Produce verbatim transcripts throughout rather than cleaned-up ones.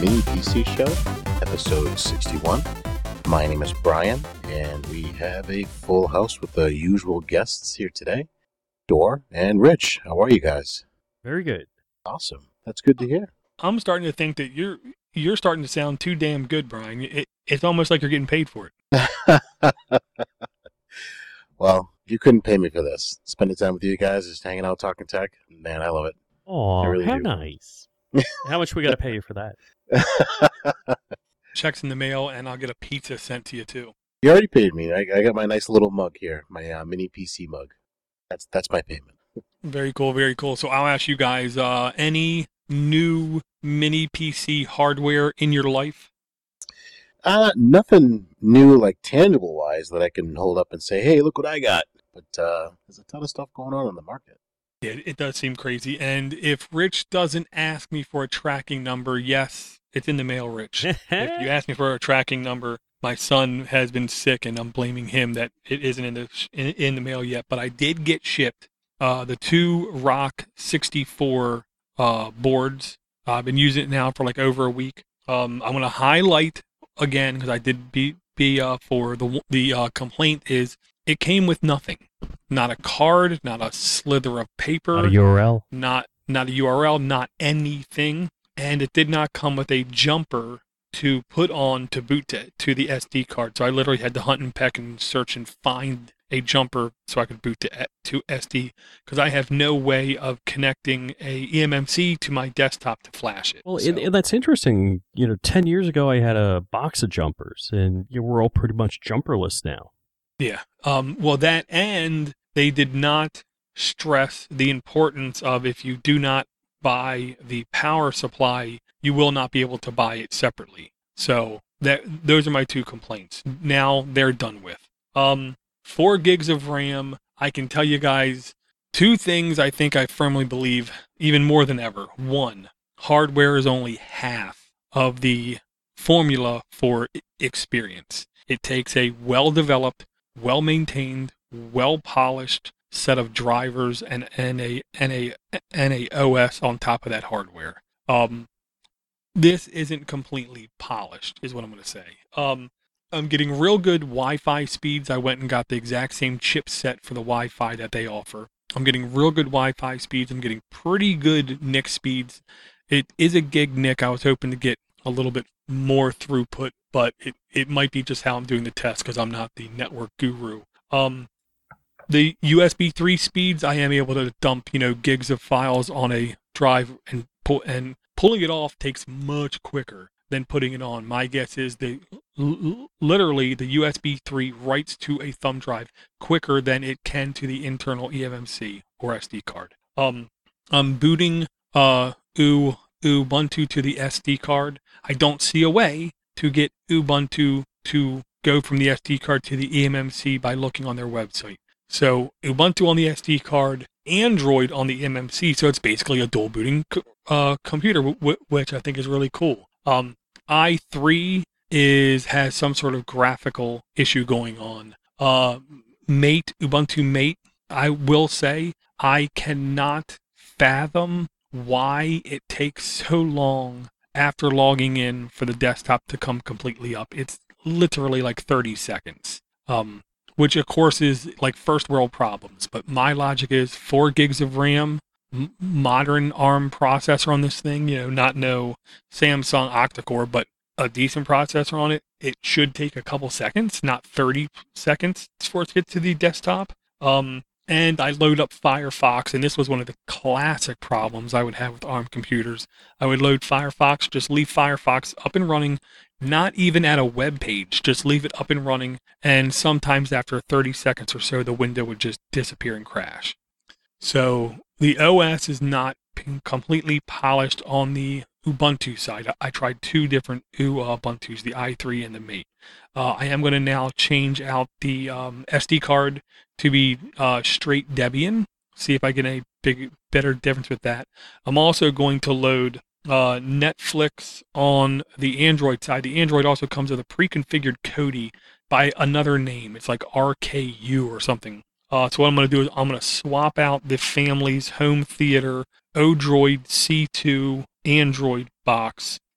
Mini P C Show, episode sixty-one. My name is Brian, and we have a full house with the usual guests here today, Dor and Rich. How are you guys? Very good. Awesome. That's good to hear. I'm starting to think that you're you're starting to sound too damn good, Brian. It, it's almost like you're getting paid for it. Well, you couldn't pay me for this. Spending time with you guys, just hanging out, talking tech. Man, I love it. Oh, really how do. nice. How much we got to pay you for that? Checks in the mail, and I'll get a pizza sent to you, too. You already paid me. I, I got my nice little mug here, my uh, mini P C mug. That's that's my payment. Very cool, very cool. So I'll ask you guys, uh, any new mini P C hardware in your life? Uh, nothing new, like tangible-wise, that I can hold up and say, hey, look what I got. But uh, there's a ton of stuff going on in the market. It, it does seem crazy. And if Rich doesn't ask me for a tracking number, yes, it's in the mail, Rich. If you ask me for a tracking number, my son has been sick, and I'm blaming him that it isn't in the in, in the mail yet. But I did get shipped uh, the two Rock sixty-four uh, boards. Uh, I've been using it now for like over a week. Um, I want to highlight again, because I did be, be uh, for the the uh, complaint is it came with nothing. Not a card, not a slither of paper. Not a U R L? Not, not a U R L, not anything. And it did not come with a jumper to put on to boot to, to the S D card. So I literally had to hunt and peck and search and find a jumper so I could boot to, to S D, because I have no way of connecting a E M M C to my desktop to flash it. Well, so. it, it, that's interesting. You know, ten years ago I had a box of jumpers, and you know, we're all pretty much jumperless now. Yeah. Um, well, that, and they did not stress the importance of, if you do not buy the power supply, you will not be able to buy it separately. So that those are my two complaints. Now they're done with. Um, four gigs of RAM. I can tell you guys two things I think I firmly believe, even more than ever. One, hardware is only half of the formula for experience. It takes a well-developed, well-maintained, well-polished set of drivers and, and a and a and a O S on top of that hardware. Um, this isn't completely polished, is what I'm going to say. Um, I'm getting real good Wi-Fi speeds. I went and got the exact same chipset for the Wi-Fi that they offer. I'm getting real good Wi-Fi speeds. I'm getting pretty good N I C speeds. It is a gig N I C. I was hoping to get a little bit more throughput, but it, it might be just how I'm doing the test, because I'm not the network guru. Um, the U S B three speeds, I am able to dump, you know, gigs of files on a drive, and pull, and pulling it off takes much quicker than putting it on. My guess is the l- literally the U S B three writes to a thumb drive quicker than it can to the internal E M M C or S D card. Um, I'm booting uh U, Ubuntu to the S D card. I don't see a way to get Ubuntu to go from the S D card to the E M M C by looking on their website. So Ubuntu on the S D card, Android on the E M M C, so it's basically a dual booting uh, computer, w- which I think is really cool. Um, i three is has some sort of graphical issue going on. Uh, Mate, Ubuntu Mate, I will say, I cannot fathom why it takes so long after logging in for the desktop to come completely up. It's literally like thirty seconds. Um, which of course is like first world problems. But my logic is four gigs of RAM, m- modern ARM processor on this thing, you know, not no Samsung octa-core, but a decent processor on it. It should take a couple seconds, not thirty seconds for it to get to the desktop. Um, and I load up Firefox, and this was one of the classic problems I would have with ARM computers. I would load Firefox, just leave Firefox up and running, not even at a web page, just leave it up and running, and sometimes after thirty seconds or so, the window would just disappear and crash. So the O S is not completely polished on the Ubuntu side. I tried two different Ubuntus, the i three and the Mate. Uh, I am going to now change out the um, S D card to be uh, straight Debian, see if I get a big, better difference with that. I'm also going to load uh, Netflix on the Android side. The Android also comes with a pre-configured Kodi by another name. It's like R K U or something. Uh, so what I'm going to do is I'm going to swap out the family's home theater Odroid C two Android box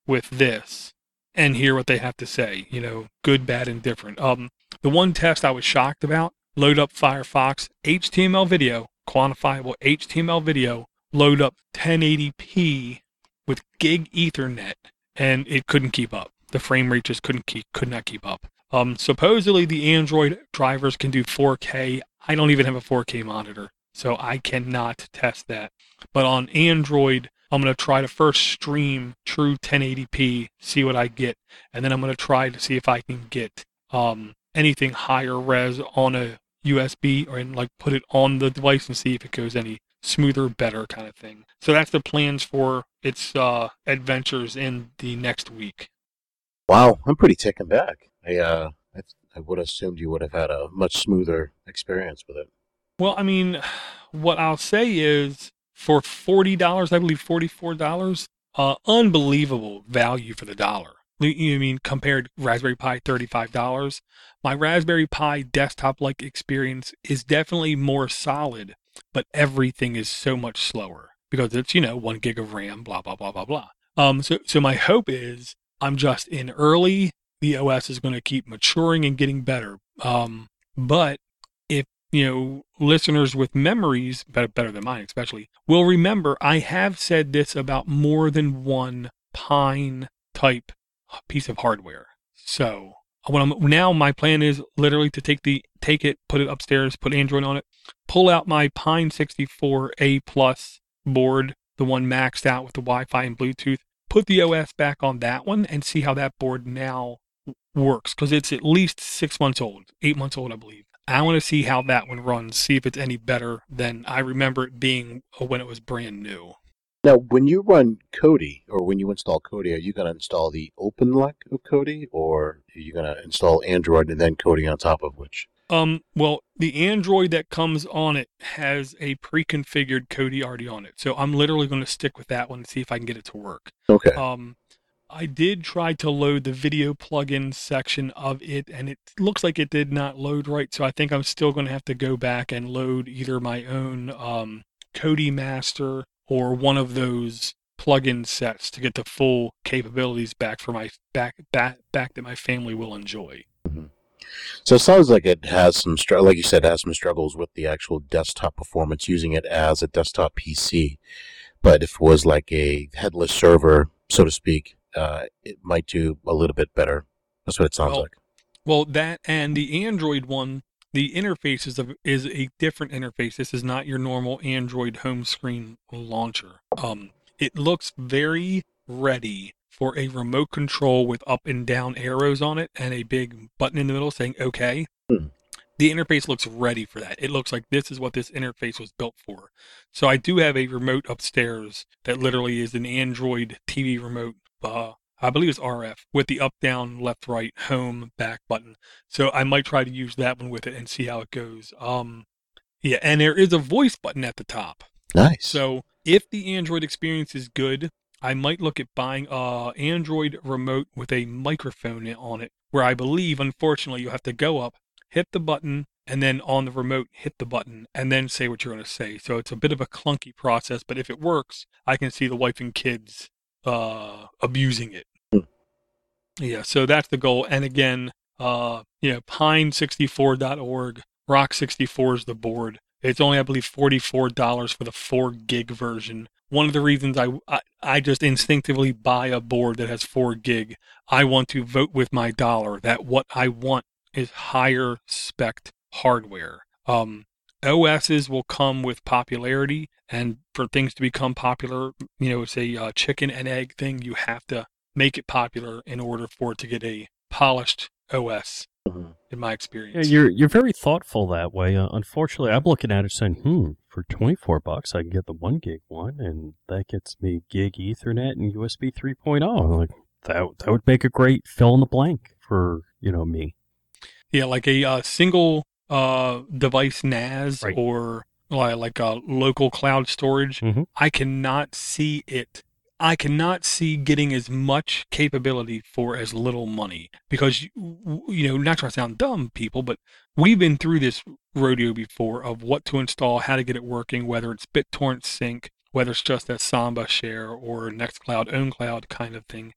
with this and hear what they have to say, you know, good, bad, and different. Um, the one test I was shocked about, load up Firefox, H T M L video, quantifiable H T M L video, load up ten eighty p with gig Ethernet, and it couldn't keep up. The frame rate just couldn't keep, could not keep up. Um, supposedly the Android drivers can do four K. I don't even have a four K monitor, so I cannot test that. But on Android, I'm going to try to first stream true ten eighty p, see what I get, and then I'm going to try to see if I can get um, anything higher res on a U S B or and like put it on the device and see if it goes any smoother, better kind of thing. So that's the plans for its uh, adventures in the next week. Wow, I'm pretty taken back. I uh, I, I would have assumed you would have had a much smoother experience with it. Well, I mean, what I'll say is for forty dollars, I believe forty-four dollars, uh, unbelievable value for the dollar. You mean compared Raspberry Pi thirty-five dollars? My Raspberry Pi desktop-like experience is definitely more solid, but everything is so much slower because it's, you know, one gig of RAM, blah, blah, blah, blah, blah. Um, so, so my hope is I'm just in early. The O S is going to keep maturing and getting better. Um, but if, you know, listeners with memories, better, better than mine especially, will remember I have said this about more than one Pine type piece of hardware. So what I'm, now my plan is literally to take the take it, put it upstairs, put Android on it, pull out my Pine sixty-four A plus board, the one maxed out with the Wi-Fi and Bluetooth, put the O S back on that one and see how that board now works, because it's at least six months old, eight months old, I believe. I want to see how that one runs, see if it's any better than I remember it being when it was brand new. Now, when you run Kodi, or when you install Kodi, are you going to install the OpenLEC of Kodi, or are you going to install Android and then Kodi on top of which? Um, well, the Android that comes on it has a pre-configured Kodi already on it, so I'm literally going to stick with that one and see if I can get it to work. Okay. Um, I did try to load the video plugin section of it, and it looks like it did not load right, so I think I'm still going to have to go back and load either my own um, Kodi Master or one of those plugin sets to get the full capabilities back for my back back back that my family will enjoy. Mm-hmm. So it sounds like it has some, str- like you said, it has some struggles with the actual desktop performance using it as a desktop P C. But if it was like a headless server, so to speak, uh, it might do a little bit better. That's what it sounds well, like. Well, that and the Android one, the interface is a, is a different interface. This is not your normal Android home screen launcher. Um, it looks very ready for a remote control with up and down arrows on it and a big button in the middle saying OK. Hmm. The interface looks ready for that. It looks like this is what this interface was built for. So I do have a remote upstairs that literally is an Android T V remote. Uh, I believe it's R F with the up, down, left, right, home, back button. So I might try to use that one with it and see how it goes. Um, yeah, and there is a voice button at the top. Nice. So if the Android experience is good, I might look at buying a Android remote with a microphone on it, where I believe, unfortunately, you have to go up, hit the button, and then on the remote, hit the button, and then say what you're going to say. So it's a bit of a clunky process, but if it works, I can see the wife and kids uh, abusing it. Hmm. Yeah, so that's the goal. And again, uh, you know, pine sixty-four dot org, rock sixty-four is the board. It's only, I believe, forty-four dollars for the four gig version. One of the reasons I, I, I just instinctively buy a board that has four gig, I want to vote with my dollar that what I want is higher spec hardware. Um, O Ss will come with popularity, and for things to become popular, you know, it's a uh, chicken and egg thing. You have to make it popular in order for it to get a polished O S. Mm-hmm. In my experience, yeah, you're you're very thoughtful that way. Uh, unfortunately, I'm looking at it saying, "Hmm, for twenty-four bucks, I can get the one gig one, and that gets me gig Ethernet and U S B three point oh." Like that, that would make a great fill in the blank for you know me. Yeah, like a uh, single uh, device N A S Right. or uh, like a local cloud storage. Mm-hmm. I cannot see it. I cannot see getting as much capability for as little money because, you, you know, not trying to sound dumb, people, but we've been through this rodeo before of what to install, how to get it working, whether it's BitTorrent Sync, whether it's just a Samba share or Nextcloud, OwnCloud kind of thing.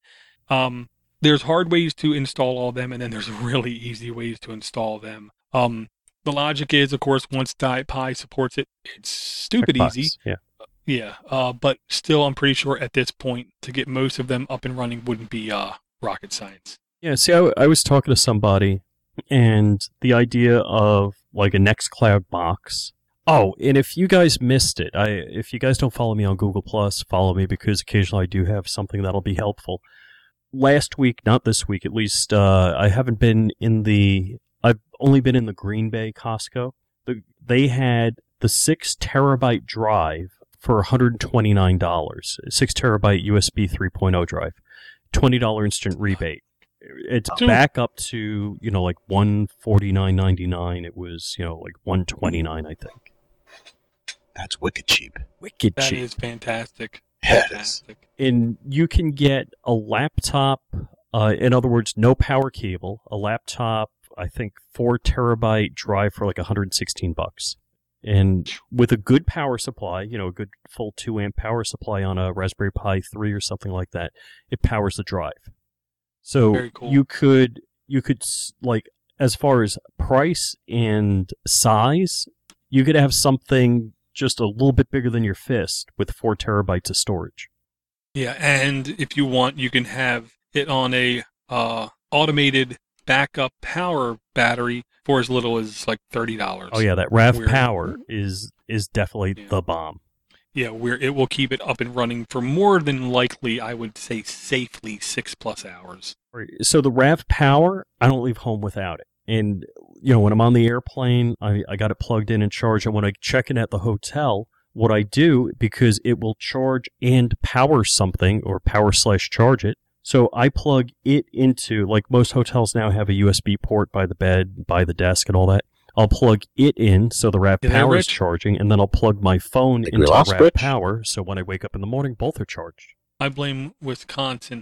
Um, there's hard ways to install all of them, and then there's really easy ways to install them. Um, the logic is, of course, once DietPi supports it, it's stupid Checkbox, easy. Yeah. Yeah, uh, but still, I'm pretty sure at this point, to get most of them up and running wouldn't be uh, rocket science. Yeah, see, I, I was talking to somebody, and the idea of like a Nextcloud box. Oh, and if you guys missed it, I if you guys don't follow me on Google Plus, follow me because occasionally I do have something that'll be helpful. Last week, not this week, at least, uh, I haven't been in the. I've only been in the Green Bay Costco. The, they had the six terabyte drive for one hundred twenty-nine dollars. Six terabyte U S B three point oh drive, twenty dollars instant rebate. It's Dude. back up to, you know, like one forty-nine ninety-nine. It was, you know, like one twenty-nine, I think. That's wicked cheap. Wicked That cheap. is fantastic. Yeah, it is. Fantastic. And you can get a laptop, uh, in other words, no power cable, a laptop, I think four terabyte drive for like one hundred sixteen bucks. And with a good power supply, you know, a good full two amp power supply on a Raspberry Pi three or something like that, it powers the drive. So Very cool. you could, you could, s- like, as far as price and size, you could have something just a little bit bigger than your fist with four terabytes of storage. Yeah, and if you want, you can have it on a uh, automated backup power battery for as little as like thirty dollars. Oh yeah, that Rav Weird. Power is is definitely Yeah. the bomb. Yeah, where it will keep it up and running for more than likely, I would say safely, six plus hours. So the Rav Power, I don't leave home without it. And you know, when I'm on the airplane, I, I got it plugged in and charged. And when I check in at the hotel, what I do, because it will charge and power something or power slash charge it. So I plug it into, like most hotels now have a U S B port by the bed, by the desk and all that. I'll plug it in so the Rav You there, Power is Rich? charging, and then I'll plug my phone Think we into lost Rav Rich? Power, so when I wake up in the morning, both are charged. I blame Wisconsin.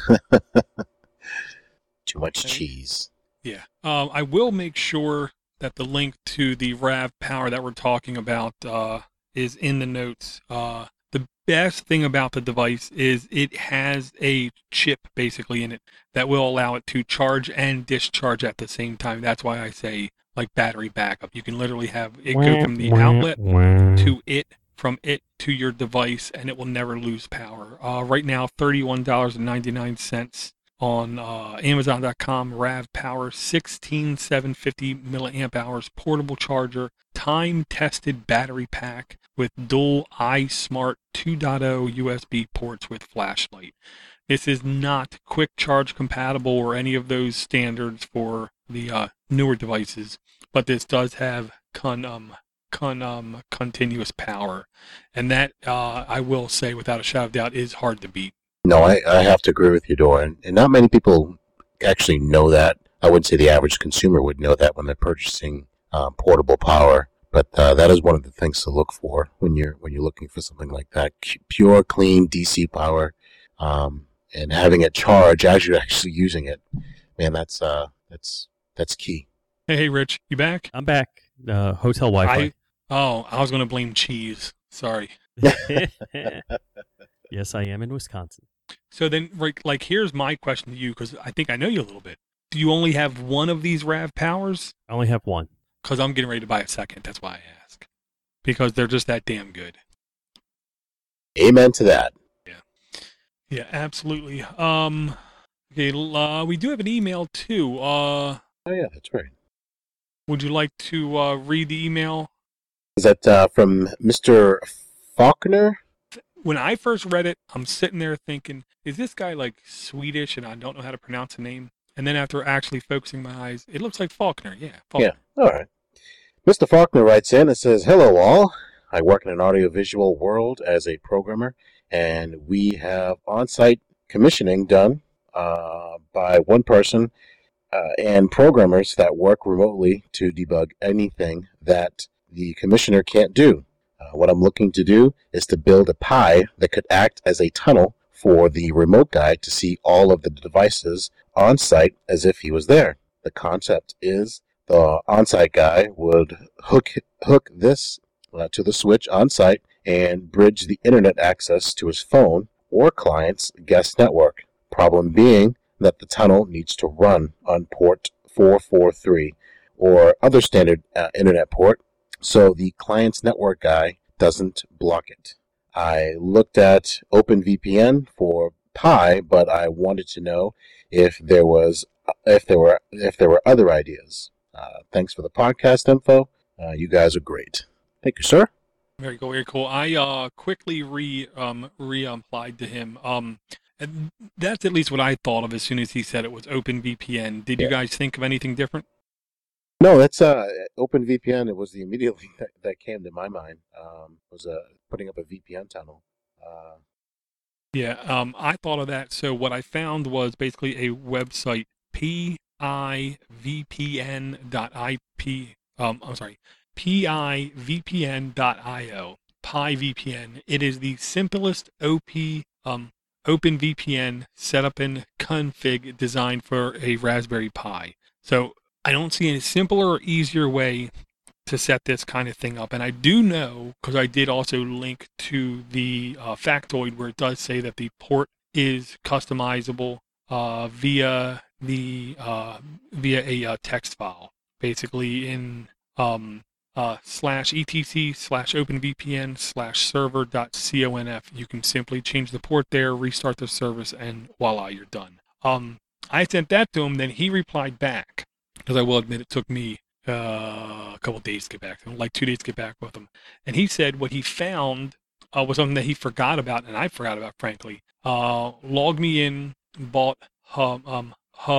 Too much Okay. cheese. Yeah. Um, I will make sure that the link to the Rav Power that we're talking about uh, is in the notes. Uh, the best thing about the device is it has a chip basically in it that will allow it to charge and discharge at the same time. That's why I say like battery backup. You can literally have it go from the outlet to it, from it to your device, and it will never lose power. Uh, right now, thirty-one dollars and ninety-nine cents on uh, Amazon dot com. Rav Power, sixteen thousand seven hundred fifty milliamp hours, portable charger, time-tested battery pack with dual iSmart two point oh U S B ports with flashlight. This is not quick charge compatible or any of those standards for the uh, newer devices, but this does have con um con um continuous power, and that uh, I will say without a shadow of doubt is hard to beat. No, I, I have to agree with you, Doran. And not many people actually know that. I wouldn't say the average consumer would know that when they're purchasing uh, portable power. But uh, that is one of the things to look for when you're when you're looking for something like that. C- Pure, clean D C power, um, and having it charge as you're actually using it. Man, that's uh, that's that's key. Hey, hey, Rich, you back? I'm back. Uh, hotel Wi-Fi. I oh, I was going to blame cheese. Sorry. Yes, I am in Wisconsin. So then, right, like, here's my question to you, because I think I know you a little bit. Do you only have one of these Rav Powers? I only have one. Because I'm getting ready to buy a second. That's why I ask. Because they're just that damn good. Amen to that. Yeah, absolutely. Um, okay, l- uh, we do have an email too. Uh, Oh yeah, that's right. would you like to uh, read the email? Is that uh, from Mister Faulkner? When I first read it, I'm sitting there thinking, is this guy like Swedish and I don't know how to pronounce a name? And then after actually focusing my eyes, it looks like Faulkner. Yeah, Faulkner. Yeah. All right. Mister Faulkner writes in and says, "Hello all. I work in an audiovisual world as a programmer, and we have on-site commissioning done uh, by one person uh, and programmers that work remotely to debug anything that the commissioner can't do. Uh, what I'm looking to do is to build a Pi that could act as a tunnel for the remote guy to see all of the devices on site as if he was there. The concept is the on-site guy would hook hook this uh, to the switch on site and bridge the internet access to his phone or client's guest network. problem being that the tunnel needs to run on port four forty-three or other standard uh, internet port, so the client's network guy doesn't block it. I looked at OpenVPN for Pi, but I wanted to know if there was if there were if there were other ideas. Uh, thanks for the podcast info. Uh, you guys are great. Thank you, sir. Very cool, very cool. I uh, quickly re um re-applied to him. Um, and that's at least what I thought of as soon as he said it was OpenVPN. Did Yeah. you guys think of anything different? No, that's uh, OpenVPN. It was the immediate thing that, that came to my mind. Um, was uh, putting up a V P N tunnel. Uh, Yeah, um, I thought of that. So what I found was basically a website, P I V P N dot I P. Um, I'm sorry, P I V P N dot I O. PiVPN. It is the simplest O P um, OpenVPN setup and config designed for a Raspberry Pi. So I don't see any simpler or easier way to set this kind of thing up. And I do know, because I did also link to the uh, factoid where it does say that the port is customizable uh, via the uh, via a uh, text file, basically in um, uh, slash etc slash openvpn slash server dot conf. You can simply change the port there, restart the service, and voila, you're done. Um, I sent that to him, then he replied back, because I will admit it took me uh, a couple days to get back to him, like two days to get back with him. And he said what he found uh, was something that he forgot about, and I forgot about, frankly. Uh, logged me in, bought hum, um,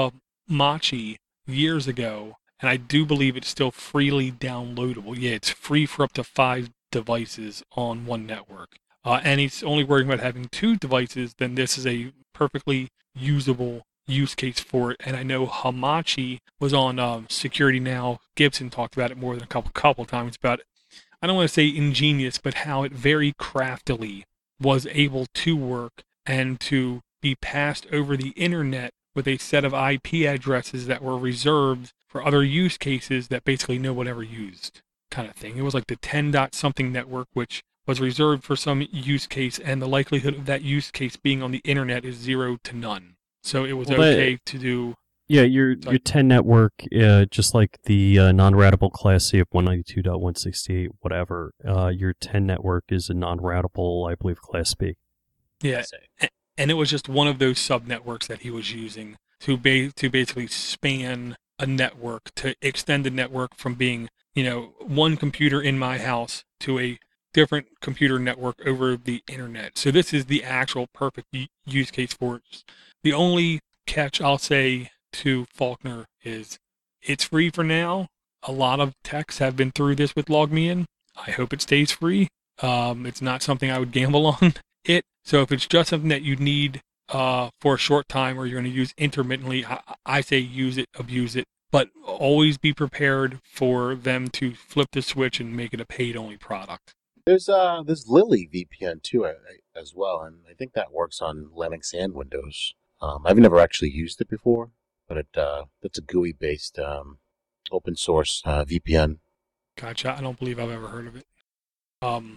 Hamachi years ago, and I do believe it's still freely downloadable. Yeah, it's free for up to five devices on one network. Uh, and he's only worrying about having two devices, then this is a perfectly usable use case for it. And I know Hamachi was on um, Security Now. Gibson talked about it more than a couple couple times about it. I don't want to say ingenious, but how it very craftily was able to work and to be passed over the internet with a set of I P addresses that were reserved for other use cases that basically no one ever used, kind of thing. It was like the ten dot something network, which was reserved for some use case, and the likelihood of that use case being on the internet is zero to none. So it was Well, okay that- to do. Yeah, your Sorry. your ten network, uh, just like the uh, non-routable Class C of one ninety-two dot one sixty-eight, whatever. Uh, your ten network is a non-routable, I believe, Class B. Yeah, a- and it was just one of those sub networks that he was using to ba- to basically span a network, to extend the network from being, you know, one computer in my house to a different computer network over the internet. So this is the actual perfect u- use case for it. The only catch I'll say to Faulkner is it's free for now. A lot of techs have been through this with LogMeIn. I hope it stays free. Um, it's not something I would gamble on it. So if it's just something that you need uh, for a short time or you're going to use intermittently, I, I say use it, abuse it, but always be prepared for them to flip the switch and make it a paid-only product. There's uh there's Lily V P N too uh, as well, and I think that works on Linux and Windows. Um, I've never actually used it before, but it uh, that's a G U I-based um, open source uh, V P N. Gotcha. I don't believe I've ever heard of it. Um,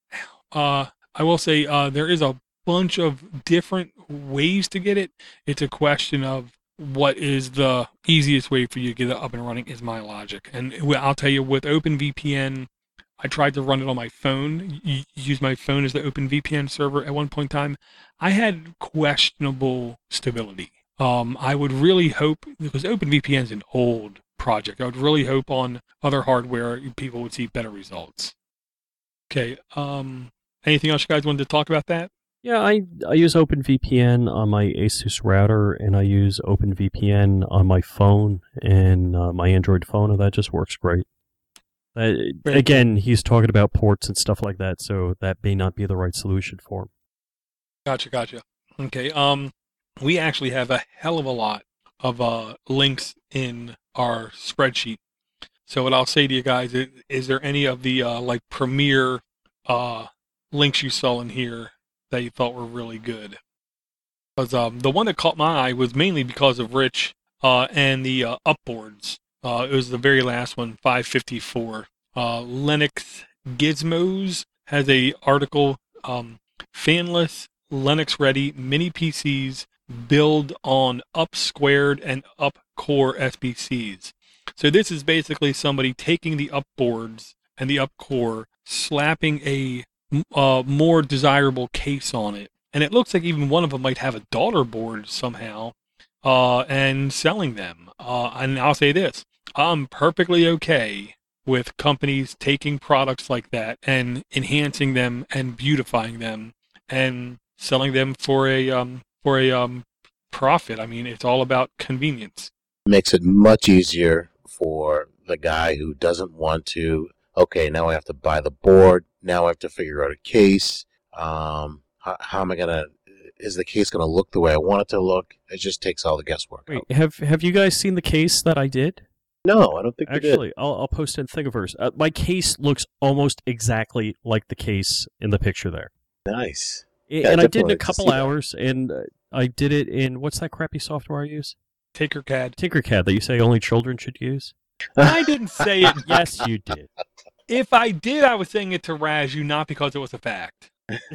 uh, I will say uh, there is a bunch of different ways to get it. It's a question of what is the easiest way for you to get it up and running is my logic. And I'll tell you, with OpenVPN, I tried to run it on my phone, y- use my phone as the OpenVPN server at one point in time. I had questionable stability. Um, I would really hope, because OpenVPN is an old project, I would really hope on other hardware people would see better results. Okay, um, anything else you guys wanted to talk about that? Yeah, I, I use OpenVPN on my Asus router, and I use OpenVPN on my phone and uh, my Android phone, and that just works great. Uh, Very again, he's talking about ports and stuff like that, so that may not be the right solution for him. Gotcha, gotcha. Okay, um, we actually have a hell of a lot of uh, links in our spreadsheet. So what I'll say to you guys is, is there any of the uh, like premier uh, links you saw in here that you thought were really good? Because um, the one that caught my eye was mainly because of Rich uh, and the uh, upboards. Uh, it was the very last one, five fifty-four. Uh, Linux Gizmos has a article, um, fanless Linux-ready mini P Cs build on up squared and up core S B Cs. So this is basically somebody taking the up boards and the up core, slapping a uh, more desirable case on it. And it looks like even one of them might have a daughter board somehow, uh, and selling them. Uh, and I'll say this, I'm perfectly okay with companies taking products like that and enhancing them and beautifying them and selling them for a um, for a um, profit. I mean, it's all about convenience. Makes it much easier for the guy who doesn't want to, okay, now I have to buy the board, now I have to figure out a case. Um, how, how am I going to, is the case going to look the way I want it to look? It just takes all the guesswork Wait, out. have have you guys seen the case that I did? No, I don't think we did. Actually, I'll, I'll post it in Thingiverse. Uh, my case looks almost exactly like the case in the picture there. Nice. I- Yeah, and I did it in definitely a to couple see that. hours, and uh, I did it in, what's that crappy software I use? Tinkercad. Tinkercad that you say only children should use? I didn't say it. Yes, you did. If I did, I was saying it to razz you, not because it was a fact.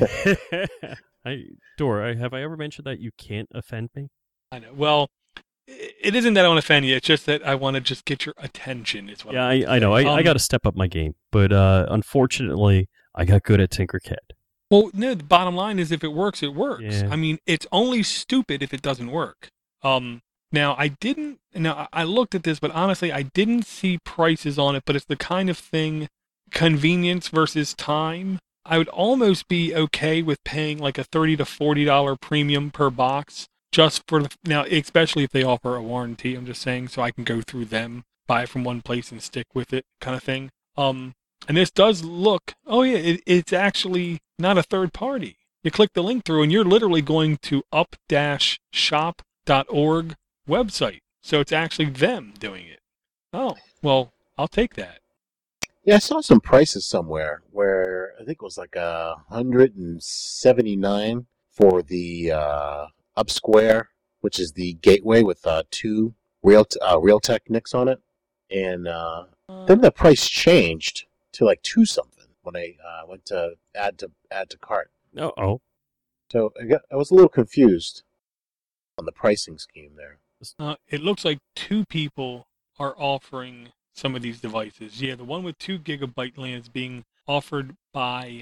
I, Dora, have I ever mentioned that you can't offend me? I know. Well, i- it isn't that I want to offend you. It's just that I want to just get your attention. Is what. Yeah, I'm I, I know. I, I Um, got to step up my game. But uh, unfortunately, I got good at Tinkercad. Well, no. The bottom line is, if it works, it works. Yeah. I mean, it's only stupid if it doesn't work. Um. Now, I didn't. Now, I I looked at this, but honestly, I didn't see prices on it. But it's the kind of thing, convenience versus time. I would almost be okay with paying like a thirty to forty dollar premium per box, just for the now, especially if they offer a warranty. I'm just saying, so I can go through them, buy it from one place, and stick with it, kind of thing. Um, and this does look. Oh yeah, it, it's actually not a third party. You click the link through, and you're literally going to up dash shop dot org website. So it's actually them doing it. Oh, well, I'll take that. Yeah, I saw some prices somewhere where I think it was like a hundred and seventy-nine for the uh, Up Square, which is the gateway with uh, two Real uh, Realtek N I Cs on it, and uh, then the price changed to like two something when I uh, went to add to add to cart. Oh, oh. So I got I was a little confused on the pricing scheme there. Uh, it looks like two people are offering some of these devices. Yeah, the one with two gigabyte LAN is being offered by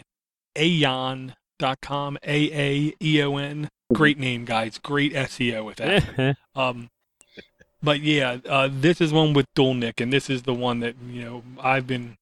Aeon dot com, A A E O N. Great name, guys. Great S E O with that. um, but yeah, uh, this is one with dual N I C, and this is the one that, you know, I've been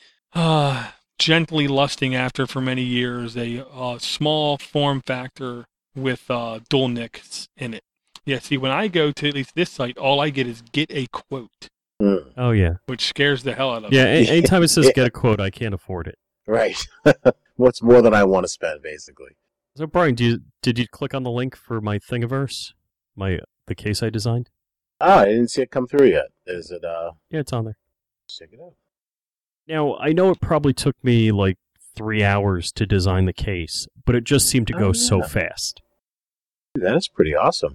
uh, gently lusting after for many years. A uh, small form factor with uh, dual N I Cs in it. Yeah, see, when I go to at least this site, all I get is get a quote, Mm, Oh, yeah. which scares the hell out of Yeah, me. a- anytime it says get a quote, I can't afford it. right. What's more than I want to spend, basically? So, Brian, do you, did you click on the link for my Thingiverse? My the case I designed? Ah, I didn't see it come through yet. Is it? Uh, Yeah, it's on there. check it out. Now, I know it probably took me like three hours to design the case, but it just seemed to go Oh, so yeah. fast. That is pretty awesome.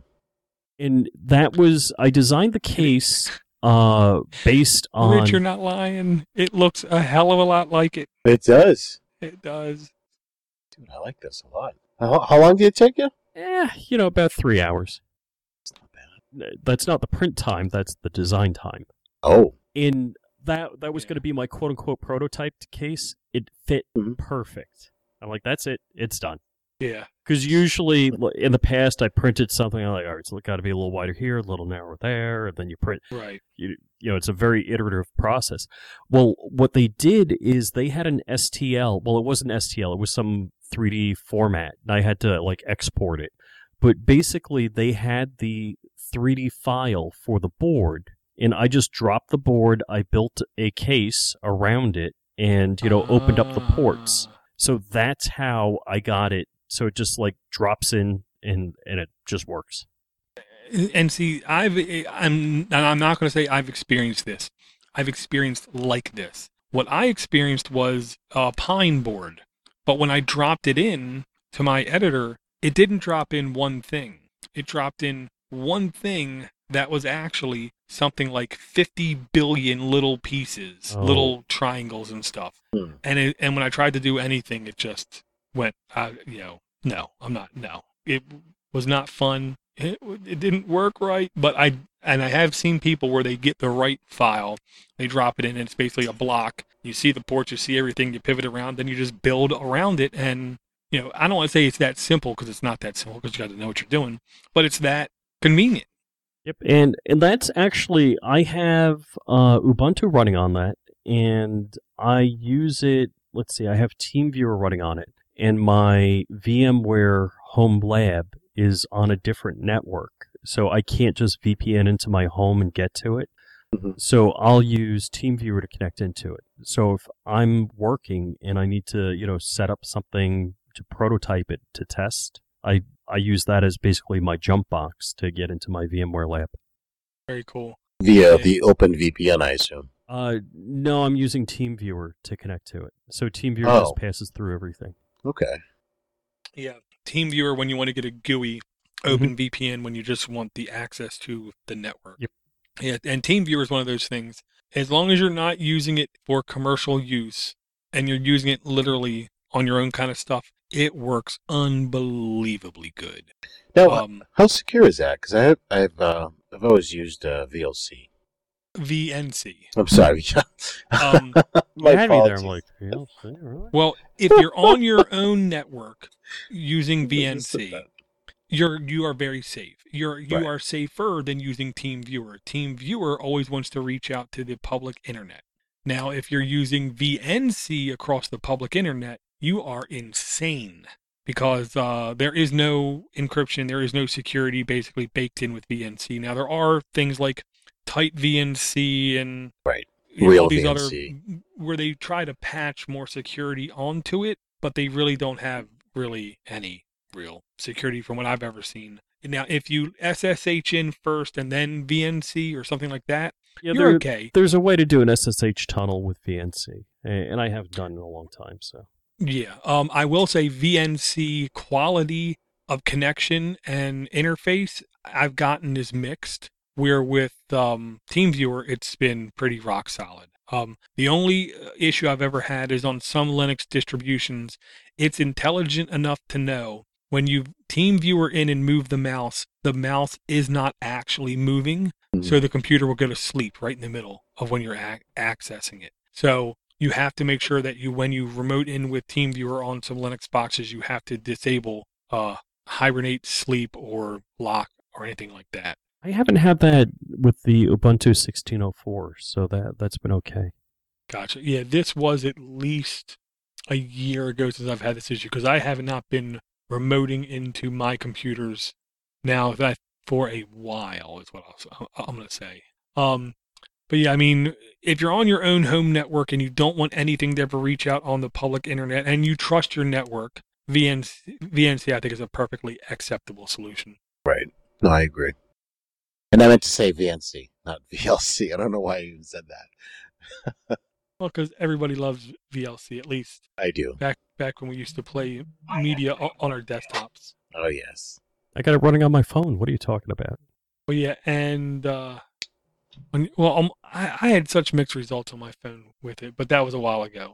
And that was, I designed the case uh, based on... Rich, you're not lying. It looks a hell of a lot like it. It does. It does. Dude, I like this a lot. How, how long did it take you? Eh, you know, about three hours. It's not bad. That's not the print time, that's the design time. Oh, In that that was Yeah. going to be my quote-unquote prototyped case. It fit Mhm. perfect. I'm like, that's it. It's done. Yeah. Because usually, l- in the past, I printed something, I'm like, all right, so it got to be a little wider here, a little narrower there, and then you print. Right. You, you know, it's a very iterative process. Well, what they did is they had an S T L. Well, it wasn't S T L. It was some three D format, and I had to, like, export it. But basically, they had the three D file for the board, and I just dropped the board, I built a case around it, and, you know, opened up the ports. Ah. So that's how I got it. So it just like drops in and and it just works. And see, I've I'm and I'm not going to say I've experienced this. I've experienced like this. What I experienced was a Pine board, but when I dropped it in to my editor, it didn't drop in one thing. It dropped in one thing that was actually something like fifty billion little pieces, Oh. little triangles and stuff. Hmm. And it, and when I tried to do anything, it just went, uh, you know, no, I'm not, no. It was not fun. it, it didn't work right. But I and I have seen people where they get the right file, they drop it in, and it's basically a block. You see the ports, you see everything, you pivot around, then you just build around it. And you know, I don't want to say it's that simple because it's not that simple because you got to know what you're doing, but it's that convenient. Yep, and and that's actually I have uh, Ubuntu running on that, and I use it. Let's see, I have TeamViewer running on it, and my VMware home lab is on a different network, so I can't just V P N into my home and get to it. Mm-hmm. So I'll use TeamViewer to connect into it. So if I'm working and I need to, you know, set up something to prototype it to test, I I use that as basically my jump box to get into my VMware lab. Very cool. Via Okay. the OpenVPN, I assume. Uh, no, I'm using TeamViewer to connect to it. So TeamViewer Oh. just passes through everything. Okay. Yeah, TeamViewer when you want to get a G U I, Mhm. OpenVPN when you just want the access to the network. Yep. Yeah, and TeamViewer is one of those things. As long as you're not using it for commercial use and you're using it literally on your own kind of stuff, it works unbelievably good. Now, Um, how secure is that? Because I have, I've uh, I've always used uh, V L C. V N C. I'm sorry. Um, My you had me there. I'm apologies. like, yeah, see, really? well, if you're on your own network using V N C, you're you are very safe. You're you Right. are safer than using TeamViewer. TeamViewer always wants to reach out to the public internet. Now, if you're using V N C across the public internet, you are insane because uh, there is no encryption, there is no security basically baked in with V N C. Now, there are things like Tight V N C and Right. you know, Real all these V N other C. where they try to patch more security onto it, but they really don't have really any real security from what I've ever seen. Now, if you S S H in first and then V N C or something like that, Yeah, you're there, okay. there's a way to do an S S H tunnel with V N C, and I haven't done it in a long time. So Yeah. Um, I will say V N C quality of connection and interface I've gotten is mixed. Where with um, TeamViewer, it's been pretty rock solid. Um, the only uh, issue I've ever had is on some Linux distributions. It's intelligent enough to know when you TeamViewer in and move the mouse, the mouse is not actually moving. So the computer will go to sleep right in the middle of when you're ac- accessing it. So you have to make sure that you, when you remote in with TeamViewer on some Linux boxes, you have to disable uh, hibernate, sleep, or lock, or anything like that. I haven't had that with the Ubuntu sixteen oh four, so that that's been okay. Gotcha. Yeah, this was at least a year ago since I've had this issue because I have not been remoting into my computers now that for a while is what I'll, I'm going to say. Um, but yeah, I mean, if you're on your own home network and you don't want anything to ever reach out on the public internet and you trust your network, V N C, V N C I think is a perfectly acceptable solution. Right. No, I agree. And I meant to say V N C, not V L C. I don't know why I even said that. Well, because everybody loves V L C, at least I do. back back when we used to play media o- on our desktops. Oh, yes. I got it running on my phone. What are you talking about? Well, yeah, and uh, when, well, um, I, I had such mixed results on my phone with it, but that was a while ago.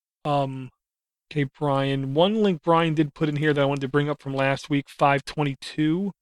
Um, okay, Brian. One link Brian did put in here that I wanted to bring up from last week, five twenty-two.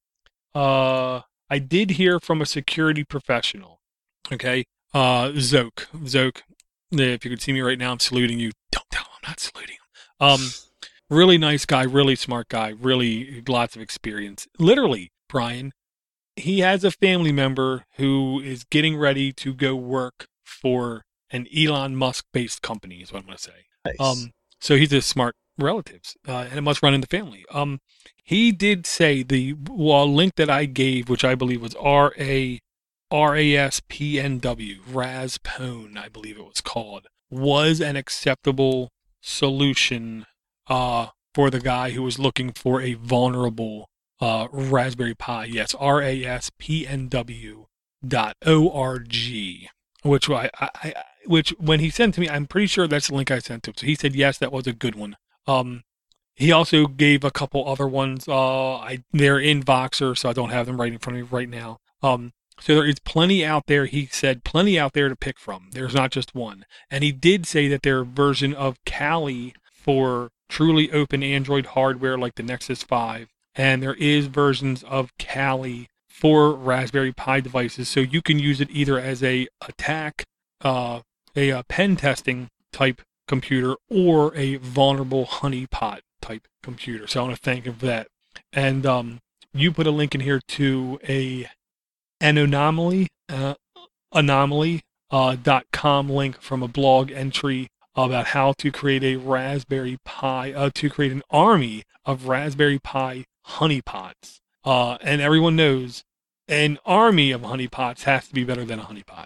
Uh, I did hear from a security professional. Okay, uh, Zoke. Zoke. If you could see me right now, I'm saluting you. Don't tell him I'm not saluting him. Um, really nice guy, really smart guy, really lots of experience. Literally, Brian. He has a family member who is getting ready to go work for an Elon Musk-based company, is what I'm going to say. Nice. Um, so he's a smart relatives, uh, and it must run in the family. Um, he did say the well, link that I gave, which I believe was R A R A S P N W, Raspone, I believe it was called, was an acceptable solution uh, for the guy who was looking for a vulnerable uh, Raspberry Pi. Yes, R A S P N W dot O R G, which I, I, I which when he sent to me, I'm pretty sure that's the link I sent to him. So he said, yes, that was a good one. Um, he also gave a couple other ones. Uh, I they're in Voxer, so I don't have them right in front of me right now. Um, so there is plenty out there. He said plenty out there to pick from. There's not just one. And he did say that their version of Kali for truly open Android hardware like the Nexus five and there is versions of Kali for Raspberry Pi devices, so you can use it either as a attack, uh, a, a pen testing type computer, or a vulnerable honeypot type computer. So I want to thank him for that. And um, you put a link in here to a an anomaly, uh, anomaly uh, dot com link from a blog entry about how to create a Raspberry Pi, uh, to create an army of Raspberry Pi honeypots. Uh, and everyone knows an army of honeypots has to be better than a honeypot.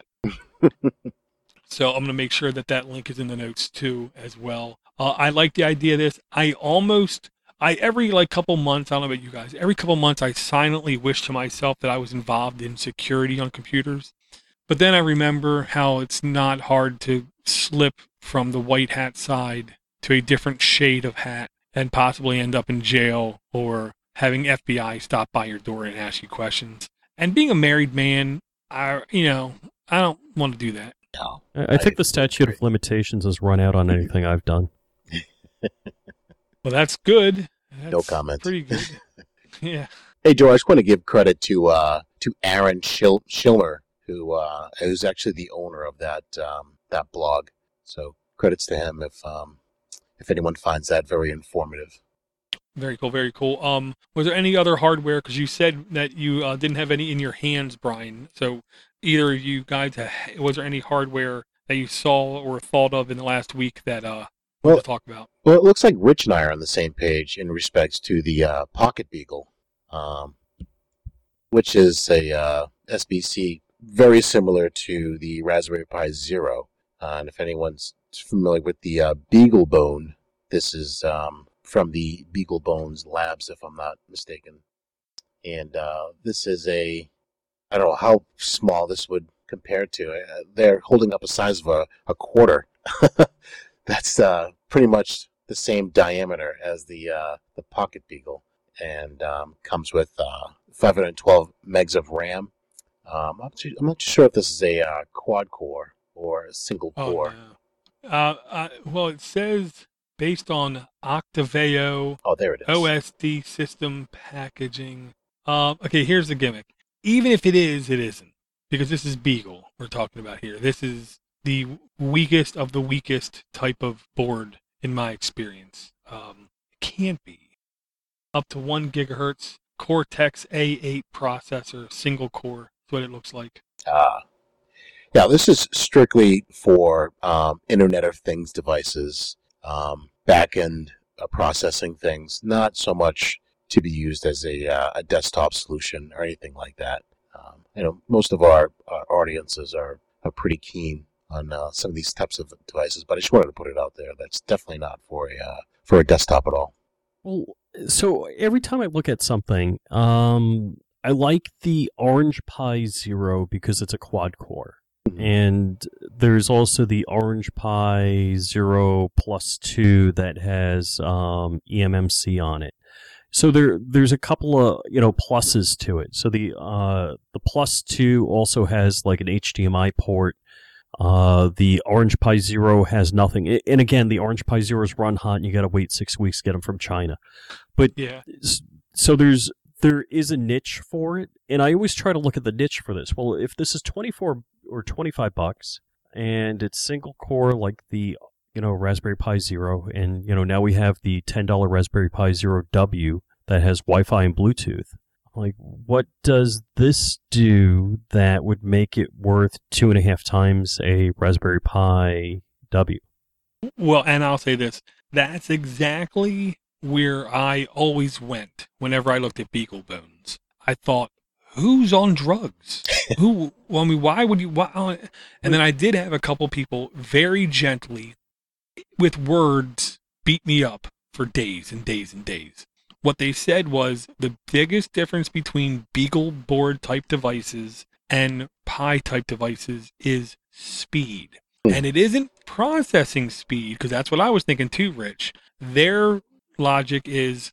So I'm going to make sure that that link is in the notes too as well. Uh, I like the idea of this. I almost, I every like couple months, I don't know about you guys, every couple months I silently wish to myself that I was involved in security on computers. But then I remember how it's not hard to slip from the white hat side to a different shade of hat and possibly end up in jail or having F B I stop by your door and ask you questions. And being a married man, I, you know, I don't want to do that. No, I, I think the statute of limitations has run out on anything I've done. Well, that's good. That's no comment. Pretty good. Yeah. Hey, Joe, I just want to give credit to uh, to Aaron Schil- Schiller, who uh, who's actually the owner of that um, that blog. So credits to him if um, if anyone finds that very informative. Very cool, very cool. Um, was there any other hardware? Because you said that you uh, didn't have any in your hands, Brian. So either of you guys, uh, was there any hardware that you saw or thought of in the last week that uh, we well, want to talk about? Well, it looks like Rich and I are on the same page in respects to the uh, Pocket Beagle, um, which is a uh, S B C very similar to the Raspberry Pi Zero. Uh, and if anyone's familiar with the uh, BeagleBone, this is um, from the BeagleBones Labs, if I'm not mistaken. And uh, this is a, I don't know how small this would compare to. Uh, they're holding up a size of a, a quarter. That's uh, pretty much the same diameter as the uh, the Pocket Beagle, and um, comes with uh, five hundred twelve megs of RAM. Um, I'm, too, I'm not too sure if this is a uh, quad core or a single Oh, core. no. Uh, uh, well, it says based on Octavio Oh, there it is. O S D system packaging. Um, okay, here's the gimmick. Even if it is, it isn't. Because this is Beagle we're talking about here. This is the weakest of the weakest type of board in my experience. Um, it can't be. Up to one gigahertz Cortex A eight processor, single core. That's what it looks like. Ah. Yeah, this is strictly for um, Internet of Things devices, um, back-end uh, processing things, not so much to be used as a, uh, a desktop solution or anything like that. Um, you know, most of our, our audiences are, are pretty keen on uh, some of these types of devices, but I just wanted to put it out there. That's definitely not for a uh, for a desktop at all. Well, so every time I look at something, um, I like the Orange Pi Zero because it's a quad core. And there's also the Orange Pi Zero Plus Two that has um, E M M C on it. So there, there's a couple of you know pluses to it. So the uh, the Plus Two also has like an H D M I port. Uh, the Orange Pi Zero has nothing. And again, the Orange Pi Zeros run hot, and you got to wait six weeks to get them from China. But yeah, so there's there is a niche for it, and I always try to look at the niche for this. Well, if this is twenty-four or twenty-five bucks, and it's single core like the you know Raspberry Pi Zero, and you know now we have the ten dollar Raspberry Pi Zero W that has Wi-Fi and Bluetooth. Like, what does this do that would make it worth two and a half times a Raspberry Pi W? Well, and I'll say this. That's exactly where I always went whenever I looked at BeagleBones. I thought, who's on drugs? Who, well, I mean, why would you, why? And then I did have a couple people very gently, with words, beat me up for days and days and days. What they said was the biggest difference between Beagle board type devices and Pi type devices is speed. And it isn't processing speed, because that's what I was thinking too, Rich. Their logic is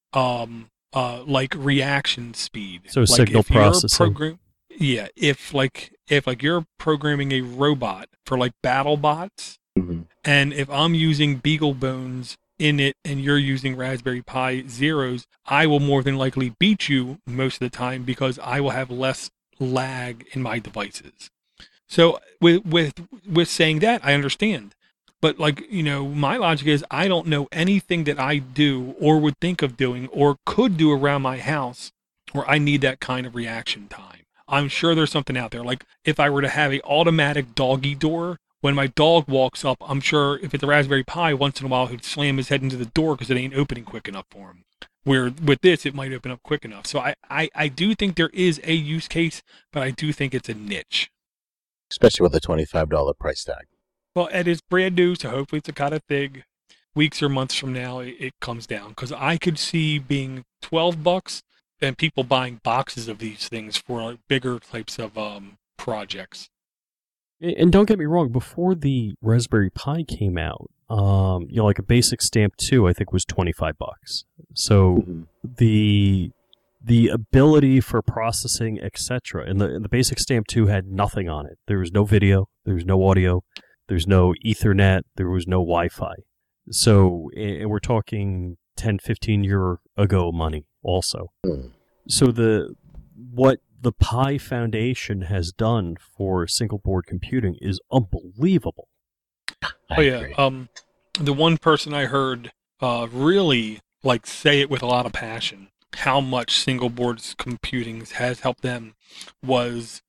um uh like reaction speed. So like signal if you're processing. Program- yeah, if like if like you're programming a robot for like battle bots, Mm-hmm. and if I'm using BeagleBones in it and you're using Raspberry Pi Zeros, I will more than likely beat you most of the time because I will have less lag in my devices. So with with with saying that, I understand. But like, you know, my logic is I don't know anything that I do or would think of doing or could do around my house where I need that kind of reaction time. I'm sure there's something out there. Like if I were to have a automatic doggy door, when my dog walks up, I'm sure if it's a Raspberry Pi, once in a while he'd slam his head into the door because it ain't opening quick enough for him. Where with this, it might open up quick enough. So I, I, I do think there is a use case, but I do think it's a niche. Especially with a twenty-five dollars price tag. Well, it is brand new, so hopefully it's the kind of thing weeks or months from now it, it comes down. Because I could see being twelve bucks and people buying boxes of these things for like, bigger types of um, projects. And don't get me wrong, before the Raspberry Pi came out, um, you know, like a basic Stamp two, I think was twenty-five bucks. So mm-hmm. the the ability for processing, et cetera, and the the basic Stamp two had nothing on it. There was no video, there was no audio, there's no Ethernet, there was no Wi-Fi. So, and we're talking ten, fifteen year ago money also. Mm. So the what the Pi Foundation has done for single board computing is unbelievable. Oh yeah, um, the one person I heard uh, really like say it with a lot of passion, how much single board computing has helped them was,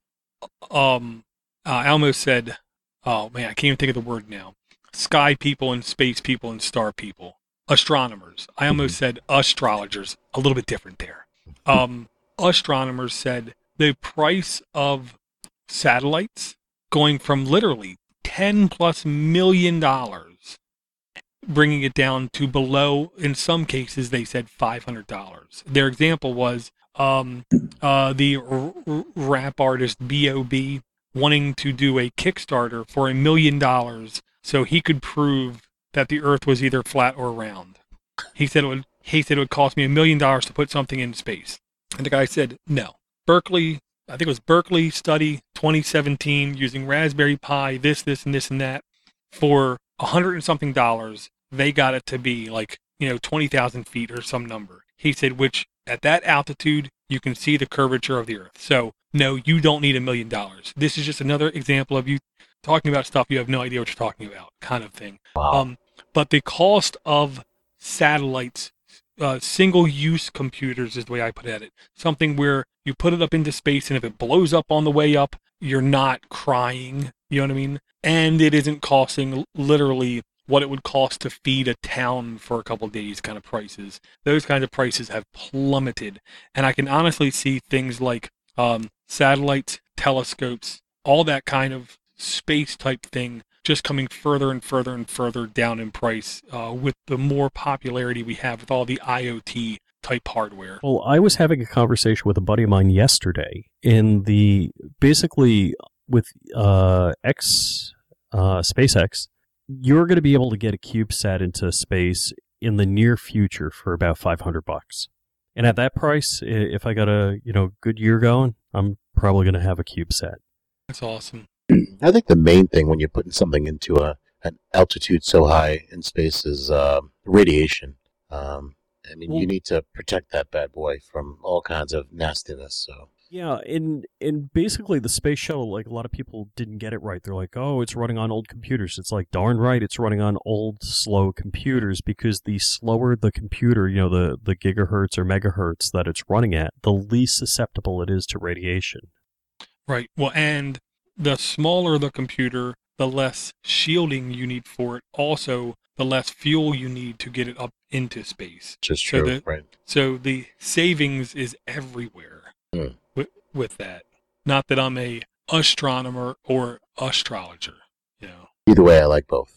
um, uh, I almost said, oh man, I can't even think of the word now. Sky people and space people and star people, astronomers. I almost said astrologers. A little bit different there. Um, astronomers said the price of satellites going from literally ten plus million dollars, bringing it down to below, in some cases, they said five hundred dollars. Their example was um, uh, the r- r- rap artist B O B wanting to do a Kickstarter for a million dollars so he could prove that the Earth was either flat or round. He said it would, he said it would cost me a million dollars to put something in space. And the guy said, no. Berkeley, I think it was Berkeley study twenty seventeen using Raspberry Pi, this, this, and this, and that for a hundred and something dollars. They got it to be like, you know, twenty thousand feet or some number. He said, which at that altitude, you can see the curvature of the Earth. So no, you don't need a million dollars. This is just another example of you talking about stuff you have no idea what you're talking about kind of thing. Wow. Um, but the cost of satellites, uh, single-use computers is the way I put it. Something where you put it up into space and if it blows up on the way up, you're not crying. You know what I mean? And it isn't costing literally what it would cost to feed a town for a couple of days kind of prices. Those kinds of prices have plummeted. And I can honestly see things like um, satellites, telescopes, all that kind of space type thing just coming further and further and further down in price uh, with the more popularity we have with all the IoT type hardware. Well, I was having a conversation with a buddy of mine yesterday in the, basically with uh, X, uh, SpaceX, you're going to be able to get a CubeSat into space in the near future for about five hundred bucks. And at that price, if I got a, you know, good year going, I'm probably going to have a CubeSat. That's awesome. I think the main thing when you're putting something into a an altitude so high in space is uh, radiation. Um, I mean, well, you need to protect that bad boy from all kinds of nastiness. So yeah, and and basically the space shuttle, like a lot of people didn't get it right. They're like, oh, it's running on old computers. It's like, darn right, it's running on old, slow computers, because the slower the computer, you know, the, the gigahertz or megahertz that it's running at, the least susceptible it is to radiation. Right. Well, and the smaller the computer, the less shielding you need for it. Also, the less fuel you need to get it up into space. Just true, so the, right. So the savings is everywhere mm. with, with that. Not that I'm a astronomer or astrologer, you know. Either way, I like both.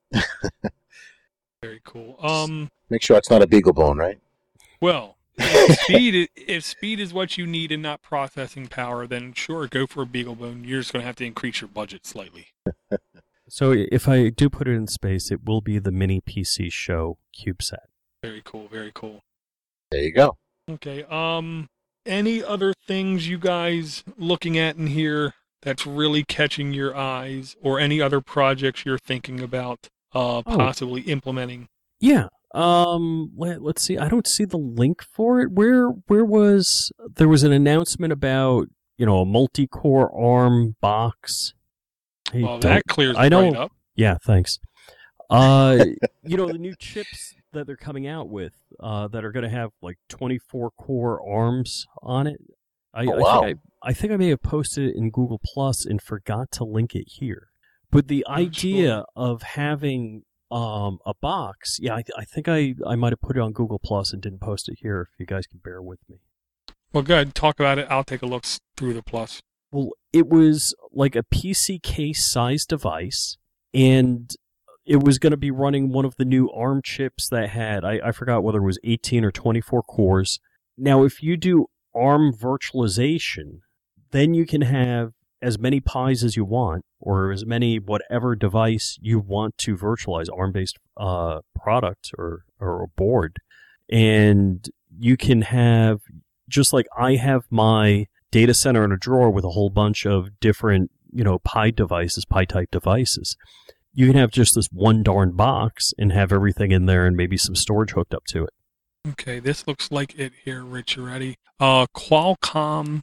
Very cool. Um, Make sure it's not a beagle bone, right? Well, if speed, is, if speed is what you need and not processing power, then sure, go for a BeagleBone. You're just going to have to increase your budget slightly. So if I do put it in space, it will be the mini P C show CubeSat. Very cool, very cool. There you go. Okay, um, any other things you guys looking at in here that's really catching your eyes, or any other projects you're thinking about uh, possibly oh. implementing? Yeah. Um, let, let's see. I don't see the link for it. Where where was there was an announcement about, you know, a multi-core ARM box. I Well, don't- that clears I it know. right up. Yeah, thanks. Uh, you know, the new chips that they're coming out with, uh, that are going to have like twenty-four core ARMs on it. I, Oh, I wow. think I, I think I may have posted it in Google Plus and forgot to link it here. But the Not idea sure. of having um, a box, yeah, I, I think I, I might have put it on Google Plus and didn't post it here. If you guys can bear with me. Well, good. Talk about it. I'll take a look s- through the plus. Well, it was like a P C case size device, and it was going to be running one of the new ARM chips that had, I, I forgot whether it was eighteen or twenty-four cores. Now, if you do ARM virtualization, then you can have as many Pis as you want, or as many whatever device you want to virtualize, ARM-based uh, product or, or a board. And you can have, just like I have my data center in a drawer with a whole bunch of different, you know, Pi devices, Pi-type devices. You can have just this one darn box and have everything in there and maybe some storage hooked up to it. Okay, this looks like it here, Rich. You ready? Uh, Qualcomm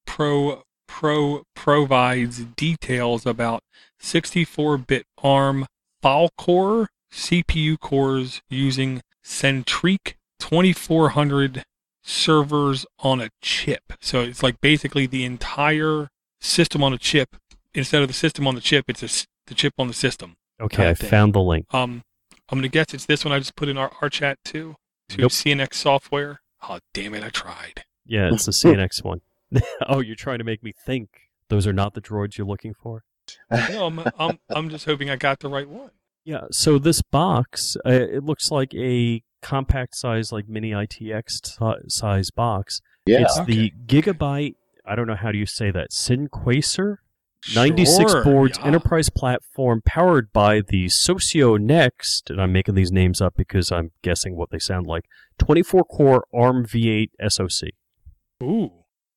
Pro Pro provides details about sixty-four bit ARM Falcore C P U cores using Centriq twenty-four hundred servers on a chip. So it's like basically the entire system on a chip. Instead of the system on the chip, it's a s the chip on the system. Okay, Kind I of thing. found the link. Um, I'm gonna guess it's this one I just put in our, our chat too. To Nope. C N X software. Oh damn it! I tried. Yeah, it's the C N X one. Oh, you're trying to make me think those are not the droids you're looking for? No, I'm I'm I'm just hoping I got the right one. Yeah, so this box, uh, it looks like a compact size, like mini I T X t- size box. Yeah. It's the Okay. Gigabyte, I don't know how do you say that, Synquacer? ninety-six Sure, boards, yeah. enterprise platform powered by the Socio Next, and I'm making these names up because I'm guessing what they sound like, twenty-four core ARM V eight S O C. Ooh.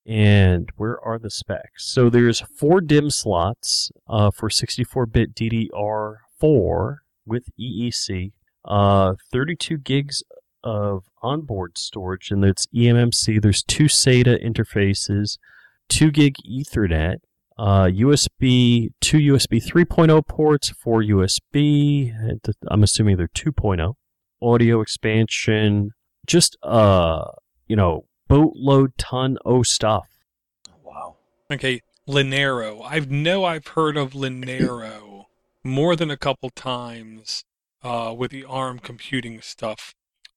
And where are the specs? So there's four DIMM slots uh, for sixty-four bit D D R four with E E C, uh, thirty-two gigs of onboard storage, and it's E M M C. There's two SATA interfaces, two gig Ethernet, uh, U S B, two U S B three point oh ports, four U S B. I'm assuming they're two point oh. Audio expansion, just uh, you know. boatload ton of stuff. Wow. Okay, Linero. I know I've heard of Linero more than a couple times uh, with the ARM computing stuff.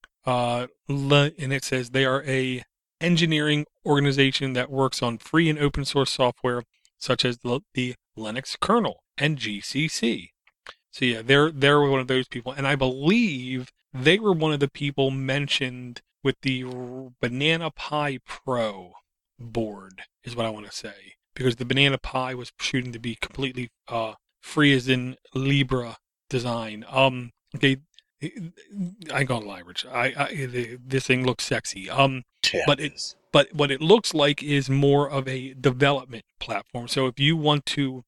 Uh, Le- and it says they are a engineering organization that works on free and open source software such as the, the Linux kernel and G C C. So yeah, they're they're one of those people, and I believe they were one of the people mentioned with the Banana Pi Pro board, is what I want to say. Because the Banana Pi was shooting to be completely uh, free as in Libra design. Um, okay, I ain't gonna lie, Rich. I, I this thing looks sexy. Um, Yeah, but it, is. but what it looks like is more of a development platform. So if you want to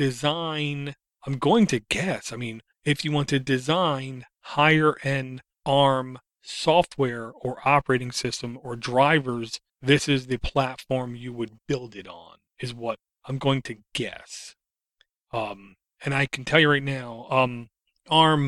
design, I'm going to guess, I mean, if you want to design higher end ARM software or operating system or drivers, this is the platform you would build it on, is what I'm going to guess. Um, and I can tell you right now, um, ARM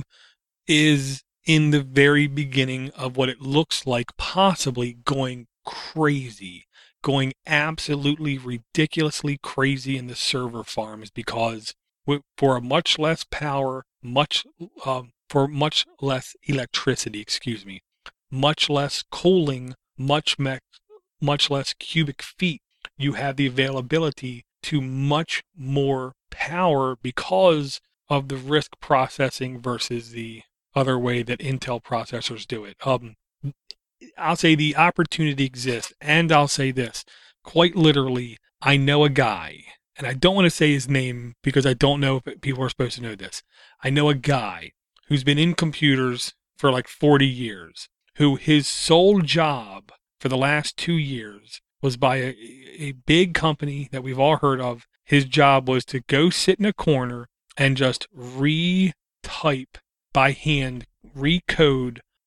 is in the very beginning of what it looks like possibly going crazy, going absolutely ridiculously crazy in the server farms, because for a much less power, much um, for much less electricity, excuse me, much less cooling, much me- much less cubic feet, you have the availability to much more power because of the RISC processing versus the other way that Intel processors do it. Um, I'll say the opportunity exists, and I'll say this, quite literally, I know a guy, and I don't want to say his name because I don't know if people are supposed to know this. I know a guy who's been in computers for like forty years, who his sole job for the last two years was by a, a big company that we've all heard of. His job was to go sit in a corner and just re-type by hand, recode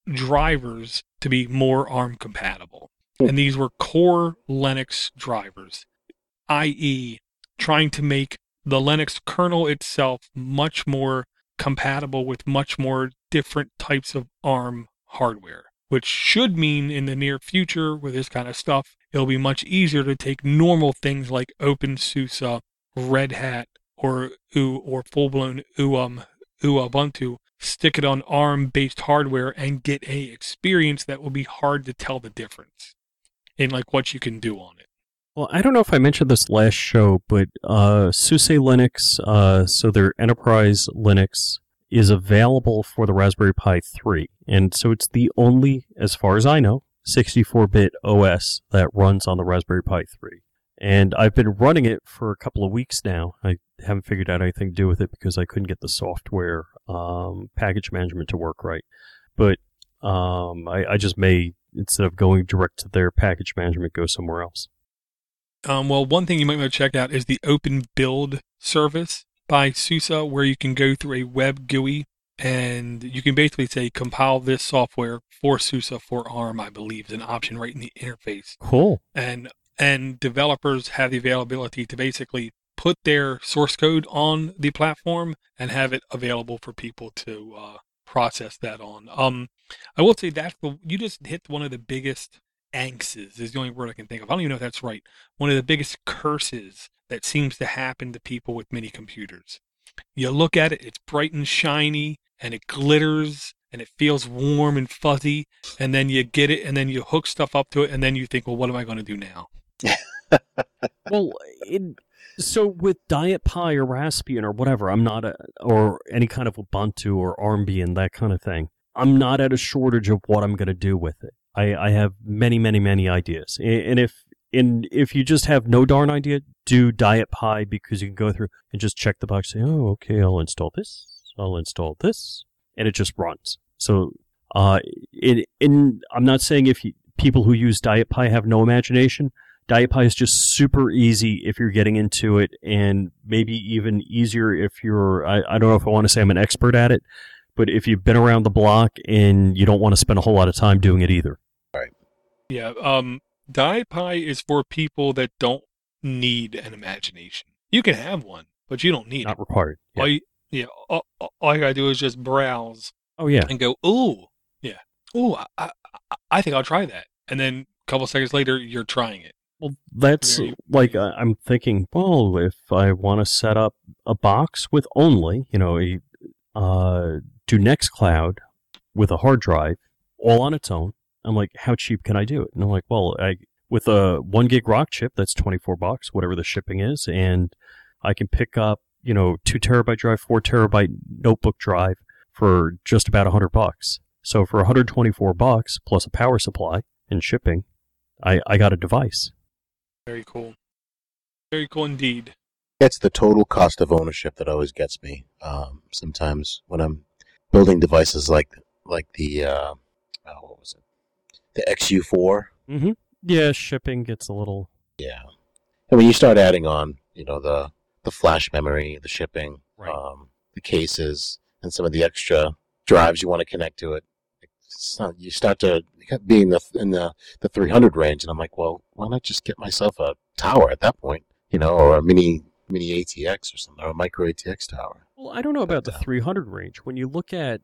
drivers to be more ARM compatible. And these were core Linux drivers, that is trying to make the Linux kernel itself much more compatible with much more different types of ARM hardware, which should mean in the near future with this kind of stuff, it'll be much easier to take normal things like OpenSUSE, Red Hat, or U, or full-blown U, um, Ubuntu, stick it on ARM-based hardware and get a experience that will be hard to tell the difference in like what you can do on it. Well, I don't know if I mentioned this last show, but uh, SUSE Linux, uh, so their enterprise Linux, is available for the Raspberry Pi three. And so it's the only, as far as I know, sixty-four bit O S that runs on the Raspberry Pi three. And I've been running it for a couple of weeks now. I haven't figured out anything to do with it because I couldn't get the software um, package management to work right. But um, I, I just may, instead of going direct to their package management, go somewhere else. Um, well, one thing you might want to check out is the Open Build service by SUSE, where you can go through a web G U I and you can basically say compile this software for SUSE for ARM, I believe is an option right in the interface. Cool. And and developers have the availability to basically put their source code on the platform and have it available for people to uh, process that on. Um, I will say that you just hit one of the biggest angsts, is the only word I can think of. I don't even know if that's right. One of the biggest curses that seems to happen to people with mini computers. You look at it, it's bright and shiny, and it glitters, and it feels warm and fuzzy, and then you get it, and then you hook stuff up to it, and then you think, well, what am I going to do now? Well, in, so with Diet Pi or Raspbian or whatever, I'm not a, or any kind of Ubuntu or Armbian, that kind of thing, I'm not at a shortage of what I'm going to do with it. I, I have many, many, many ideas. And if and if you just have no darn idea, do Diet Pi, because you can go through and just check the box, say, oh, okay, I'll install this, I'll install this, and it just runs. So uh, it, in, I'm not saying if you, people who use Diet Pi have no imagination. Diet Pi is just super easy if you're getting into it, and maybe even easier if you're, I, I don't know if I want to say I'm an expert at it, but if you've been around the block and you don't want to spend a whole lot of time doing it either. Right. Yeah, um, Diet Pi is for people that don't need an imagination. You can have one, but you don't need Not it. required. Yeah. All you, yeah, all, all you gotta do is just browse Oh, yeah. and go, ooh, yeah, ooh, I, I, I think I'll try that. And then a couple seconds later, you're trying it. Well, that's Very- like, uh, I'm thinking, well, if I want to set up a box with only, you know, a, uh, do Nextcloud with a hard drive all on its own, I'm like, how cheap can I do it? And I'm like, well, I, with a one gig rock chip, that's twenty-four bucks, whatever the shipping is. And I can pick up, you know, two terabyte drive, four terabyte notebook drive for just about a hundred bucks. So for one hundred twenty-four bucks plus a power supply and shipping, I, I got a device. Very cool. Very cool indeed. It's the total cost of ownership that always gets me. Um, sometimes when I'm building devices like like the uh, oh, what was it, the X U four. Mm-hmm. Yeah, shipping gets a little. Yeah, and when you start adding on, you know, the the flash memory, the shipping, Right. um, the cases, and some of the extra drives you want to connect to it, it's not, you start to be in the in the the three hundred range, and I'm like, well, why not just get myself a tower at that point, you know, or a mini mini A T X or something, or a micro A T X tower. Well, I don't know about the three hundred range. When you look at,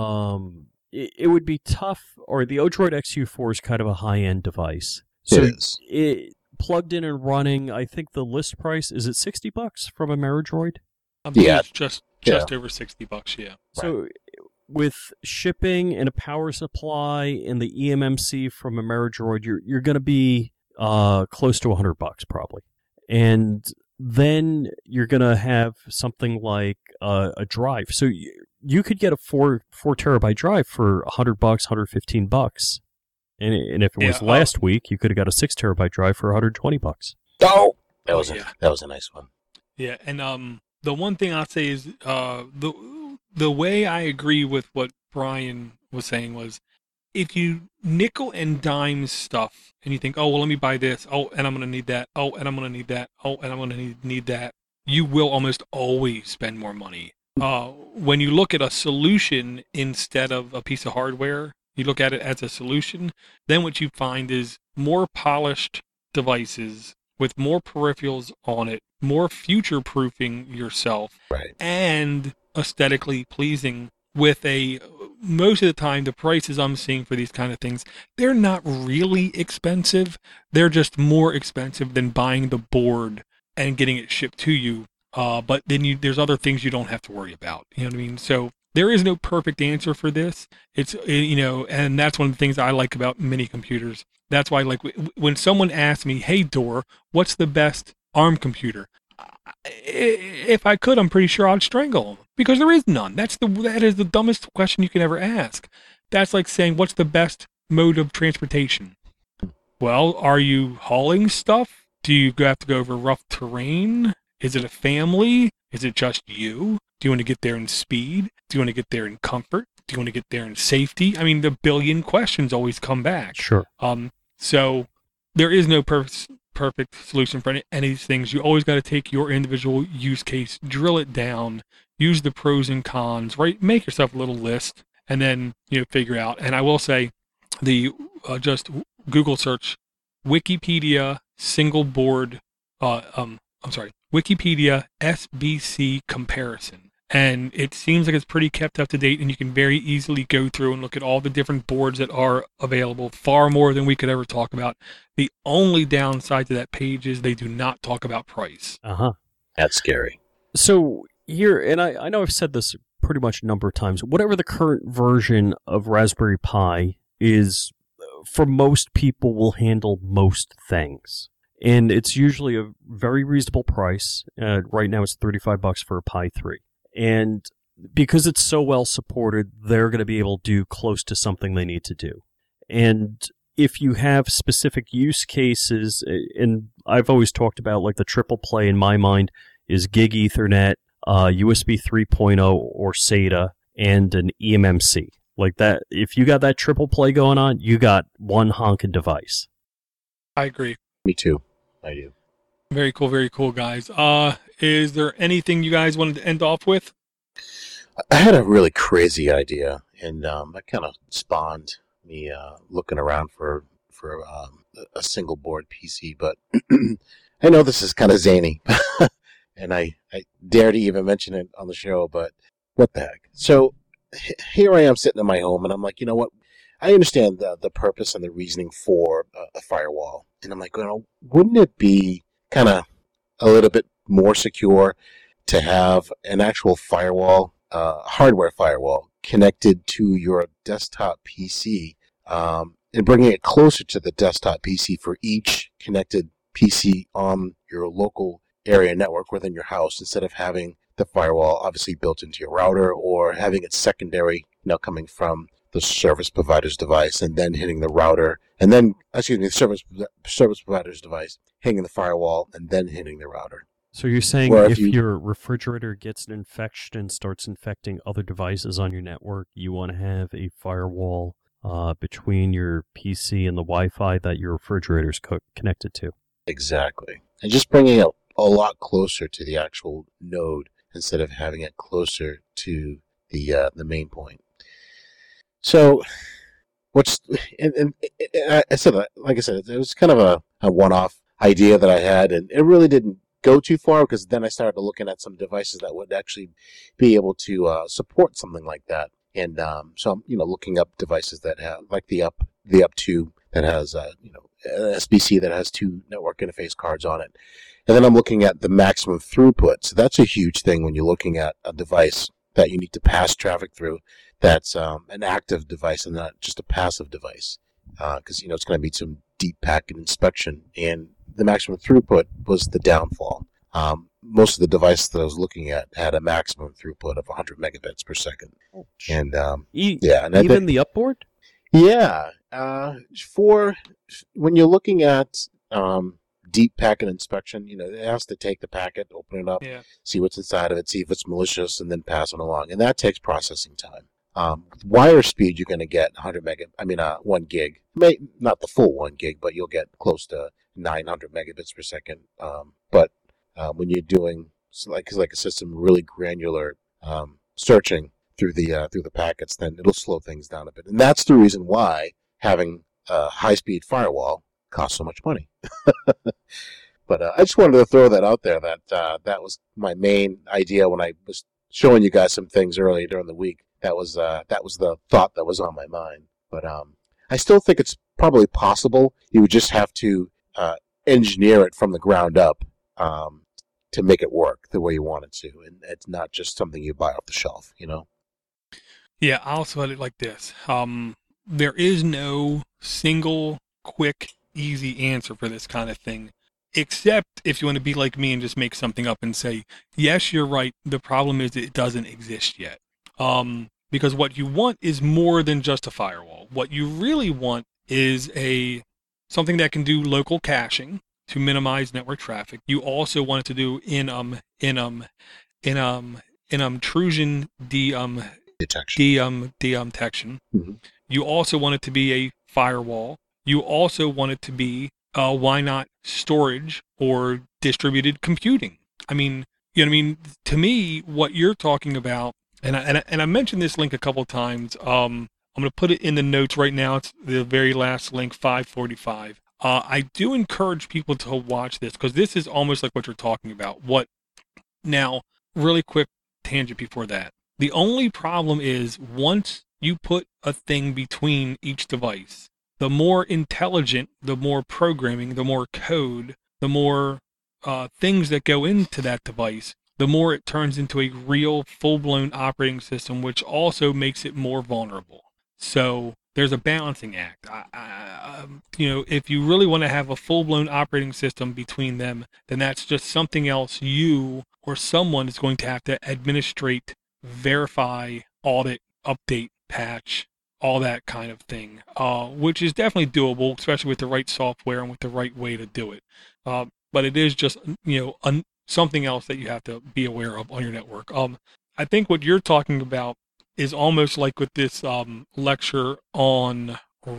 um, it, it would be tough, or the Odroid X U four is kind of a high-end device. So It is. it plugged in and running, I think the list price, is it sixty bucks from Ameridroid? I believe Yeah. it's just just over sixty bucks. Yeah. So with shipping and a power supply and the E M M C from Ameridroid, you're you're going to be uh, close to one hundred bucks probably. And then you're going to have something like uh, a drive. So you, you could get a four four terabyte drive for one hundred bucks, one hundred fifteen bucks. And, and if it was Yeah, uh, last week, you could have got a six terabyte drive for one hundred twenty bucks. Oh, that was Oh, a, yeah. that was a nice one. Yeah, and um, the one thing I'll say is uh, the the way I agree with what Brian was saying was, if you nickel and dime stuff and you think, oh well, let me buy this, oh, and I'm gonna need that, oh, and I'm gonna need that, oh, and I'm gonna need, need that, you will almost always spend more money. Uh, when you look at a solution instead of a piece of hardware, you look at it as a solution, then what you find is more polished devices with more peripherals on it, more future-proofing yourself, Right. and aesthetically pleasing with a, most of the time, the prices I'm seeing for these kind of things, they're not really expensive. They're just more expensive than buying the board and getting it shipped to you. Uh, but then you, there's other things you don't have to worry about. You know what I mean? So there is no perfect answer for this. It's, you know, and that's one of the things I like about mini computers. That's why, like, when someone asks me, hey, Dor, what's the best ARM computer? If I could, I'm pretty sure I'd strangle them, because there is none. That's the that is the dumbest question you can ever ask. That's like saying, what's the best mode of transportation? Well, are you hauling stuff? Do you have to go over rough terrain? Is it a family? Is it just you? Do you want to get there in speed? Do you want to get there in comfort? Do you want to get there in safety? I mean, the billion questions always come back. Sure. Um. So there is no perfect perfect solution for any, any of these things. You always got to take your individual use case, drill it down, use the pros and cons, right? Make yourself a little list, and then, you know, figure out. And I will say, the uh, just Google search Wikipedia single board. Uh, um, I'm sorry, Wikipedia S B C comparison. And it seems like it's pretty kept up to date, and you can very easily go through and look at all the different boards that are available, far more than we could ever talk about. The only downside to that page is they do not talk about price. Uh-huh. That's scary. So here, and I, I know I've said this pretty much a number of times, whatever the current version of Raspberry Pi is, for most people, will handle most things. And it's usually a very reasonable price. Uh, right now it's thirty-five bucks for a Pi three. And because it's so well supported, they're going to be able to do close to something they need to do. And if you have specific use cases, and I've always talked about, like, the triple play in my mind is Gig Ethernet, uh, U S B three point oh or SATA, and an E M M C. Like that, if you got that triple play going on, you got one honking device. I agree. Me too. I do. Very cool, very cool, guys. Uh, is there anything you guys wanted to end off with? I had a really crazy idea, and um, that kind of spawned me uh, looking around for for um, a single board P C. But I know this is kind of zany, and I, I dare to even mention it on the show. But what the heck? So h- here I am sitting in my home, and I'm like, you know what? I understand the the purpose and the reasoning for a, a firewall, and I'm like, you know, wouldn't it be kind of a little bit more secure to have an actual firewall, uh, hardware firewall, connected to your desktop P C, um, and bringing it closer to the desktop P C for each connected P C on your local area network within your house, instead of having the firewall obviously built into your router, or having it secondary, you know, coming from the service provider's device and then hitting the router, and then, excuse me, the service service provider's device, hitting the firewall, and then hitting the router. So you're saying Or if if you- your refrigerator gets an infection and starts infecting other devices on your network, you want to have a firewall uh, between your P C and the Wi-Fi that your refrigerator's co- connected to. Exactly. And just bringing it a lot closer to the actual node instead of having it closer to the uh, the main point. So, what's and, and, and I said, like I said, it was kind of a, a one-off idea that I had, and it really didn't go too far, because then I started looking at some devices that would actually be able to uh, support something like that. And um, so I'm, you know, looking up devices that have, like the up the up two that has, uh, you know, an S B C that has two network interface cards on it. And then I'm looking at the maximum throughput. So that's a huge thing when you're looking at a device that you need to pass traffic through. That's um, an active device and not just a passive device, because uh, you know it's going to be some deep packet inspection, and the maximum throughput was the downfall. Um, most of the devices that I was looking at had a maximum throughput of one hundred megabits per second, Oh, and um, e- yeah, and I even think, the upboard? yeah, uh, for when you're looking at um, deep packet inspection, you know, it has to take the packet, open it up, Yeah. see what's inside of it, see if it's malicious, and then pass it along, and that takes processing time. Um, with wire speed, you're going to get one hundred mega. I mean, uh, one gig. May, not the full one gig, but you'll get close to nine hundred megabits per second. Um, but uh, when you're doing, like, like I said, some really granular um, searching, through the uh, through the packets, then it'll slow things down a bit. And that's the reason why having a high-speed firewall costs so much money. But uh, I just wanted to throw that out there. That uh, that was my main idea when I was showing you guys some things earlier during the week. That was uh, that was the thought that was on my mind. But um, I still think it's probably possible. You would just have to uh, engineer it from the ground up um, to make it work the way you want it to, and it's not just something you buy off the shelf. You know. Yeah, I'll also put it like this. Um, there is no single, quick, easy answer for this kind of thing, except if you want to be like me and just make something up and say, yes, you're right, the problem is it doesn't exist yet. Um, because what you want is more than just a firewall. What you really want is a something that can do local caching to minimize network traffic. You also want it to do in um in um in um in um intrusion de um detection. de um de um detection. Mm-hmm. You also want it to be a firewall. You also want it to be uh why not storage or distributed computing. I mean, you know what I mean? To me, what you're talking about, and I, and I, and I mentioned this link a couple of times. Um, I'm going to put it in the notes right now. It's the very last link, five forty-five. Uh, I do encourage people to watch this because this is almost like what you're talking about. What now? Really quick tangent before that. The only problem is once you put a thing between each device, the more intelligent, the more programming, the more code, the more uh, things that go into that device, the more it turns into a real full-blown operating system, which also makes it more vulnerable. So there's a balancing act. I, I, um, you know, if you really want to have a full-blown operating system between them, then that's just something else you or someone is going to have to administrate, verify, audit, update, patch, all that kind of thing, uh, which is definitely doable, especially with the right software and with the right way to do it. Uh, but it is just, you know, un- something else that you have to be aware of on your network. Um, I think what you're talking about is almost like with this um, lecture on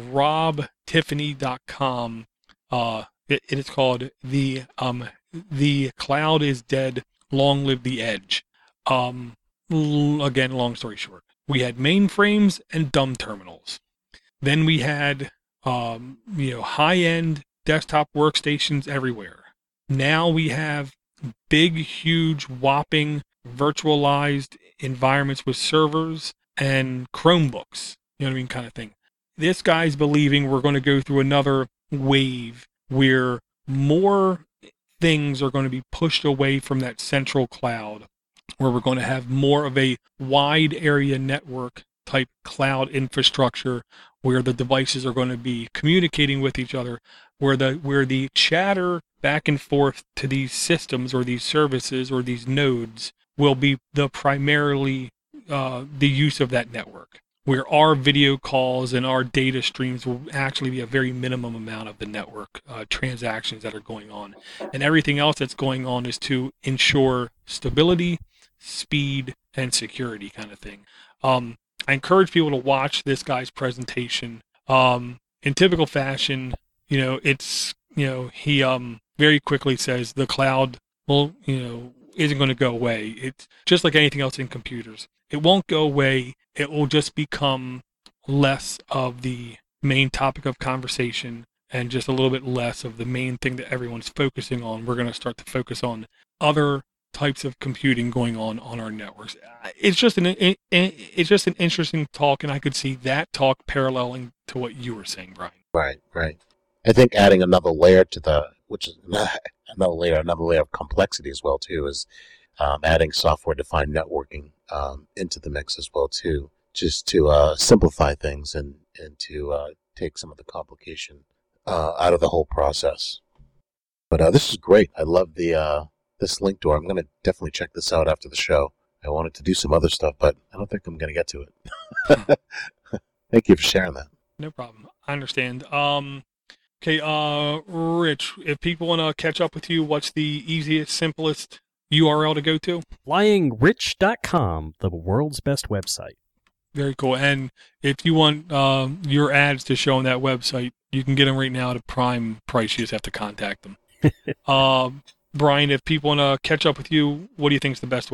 rob tiffany dot com. Uh, it, it is called the um, the cloud is dead. Long live the edge. Um, l- again, long story short, we had mainframes and dumb terminals. Then we had um, you know high-end desktop workstations everywhere. Now we have big, huge, whopping virtualized environments with servers and Chromebooks, you know what I mean, kind of thing. This guy's believing we're going to go through another wave where more things are going to be pushed away from that central cloud, where we're going to have more of a wide area network type cloud infrastructure where the devices are going to be communicating with each other, where the where the chatter back and forth to these systems or these services or these nodes will be the primarily uh, the use of that network, where our video calls and our data streams will actually be a very minimum amount of the network uh, transactions that are going on. And everything else that's going on is to ensure stability, speed, and security kind of thing. Um, I encourage people to watch this guy's presentation. Um, in typical fashion, you know, it's, you know, he um, very quickly says the cloud, well, you know, isn't going to go away. It's just like anything else in computers. It won't go away. It will just become less of the main topic of conversation and just a little bit less of the main thing that everyone's focusing on. We're going to start to focus on other types of computing going on on our networks. It's just an it, it's just an interesting talk, and I could see that talk paralleling to what you were saying, Brian. Right, right. I think adding another layer to the, which is another layer, another layer of complexity as well too, is um, adding software-defined networking um, into the mix as well too, just to uh, simplify things and and to uh, take some of the complication uh, out of the whole process. But uh, this is great. I love the uh, this link door. I'm going to definitely check this out after the show. I wanted to do some other stuff, but I don't think I'm going to get to it. Thank you for sharing that. No problem. I understand. Um, okay, uh, Rich, if people want to catch up with you, what's the easiest, simplest U R L to go to? flying rich dot com, the world's best website. Very cool. And if you want uh, your ads to show on that website, you can get them right now at a prime price. You just have to contact them. uh, Brian, if people want to catch up with you, what do you think is the best way?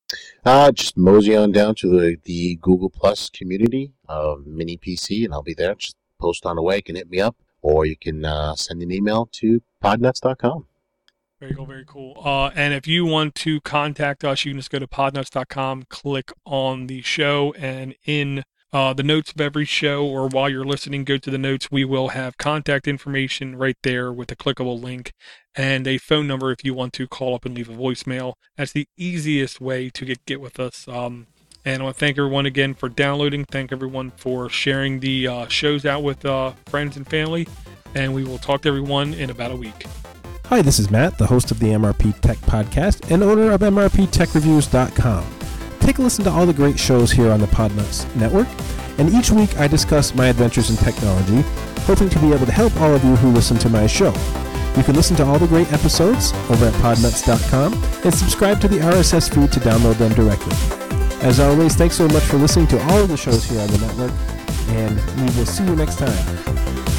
Uh, just mosey on down to the, the Google Plus community of Mini P C, and I'll be there. Just post on away. You can hit me up, or you can uh, send an email to podnuts dot com. Very cool, very cool. Uh, and if you want to contact us, you can just go to podnuts dot com, click on the show, and in uh, the notes of every show, or while you're listening, go to the notes. We will have contact information right there with a clickable link and a phone number if you want to call up and leave a voicemail. That's the easiest way to get, get with us. Um, and I want to thank everyone again for downloading. Thank everyone for sharing the uh, shows out with uh, friends and family. And we will talk to everyone in about a week. Hi, this is Matt, the host of the M R P Tech Podcast and owner of M R P Tech Reviews dot com. Take a listen to all the great shows here on the Podnuts Network, and each week I discuss my adventures in technology, hoping to be able to help all of you who listen to my show. You can listen to all the great episodes over at podnuts dot com and subscribe to the R S S feed to download them directly. As always, thanks so much for listening to all of the shows here on the network, and we will see you next time.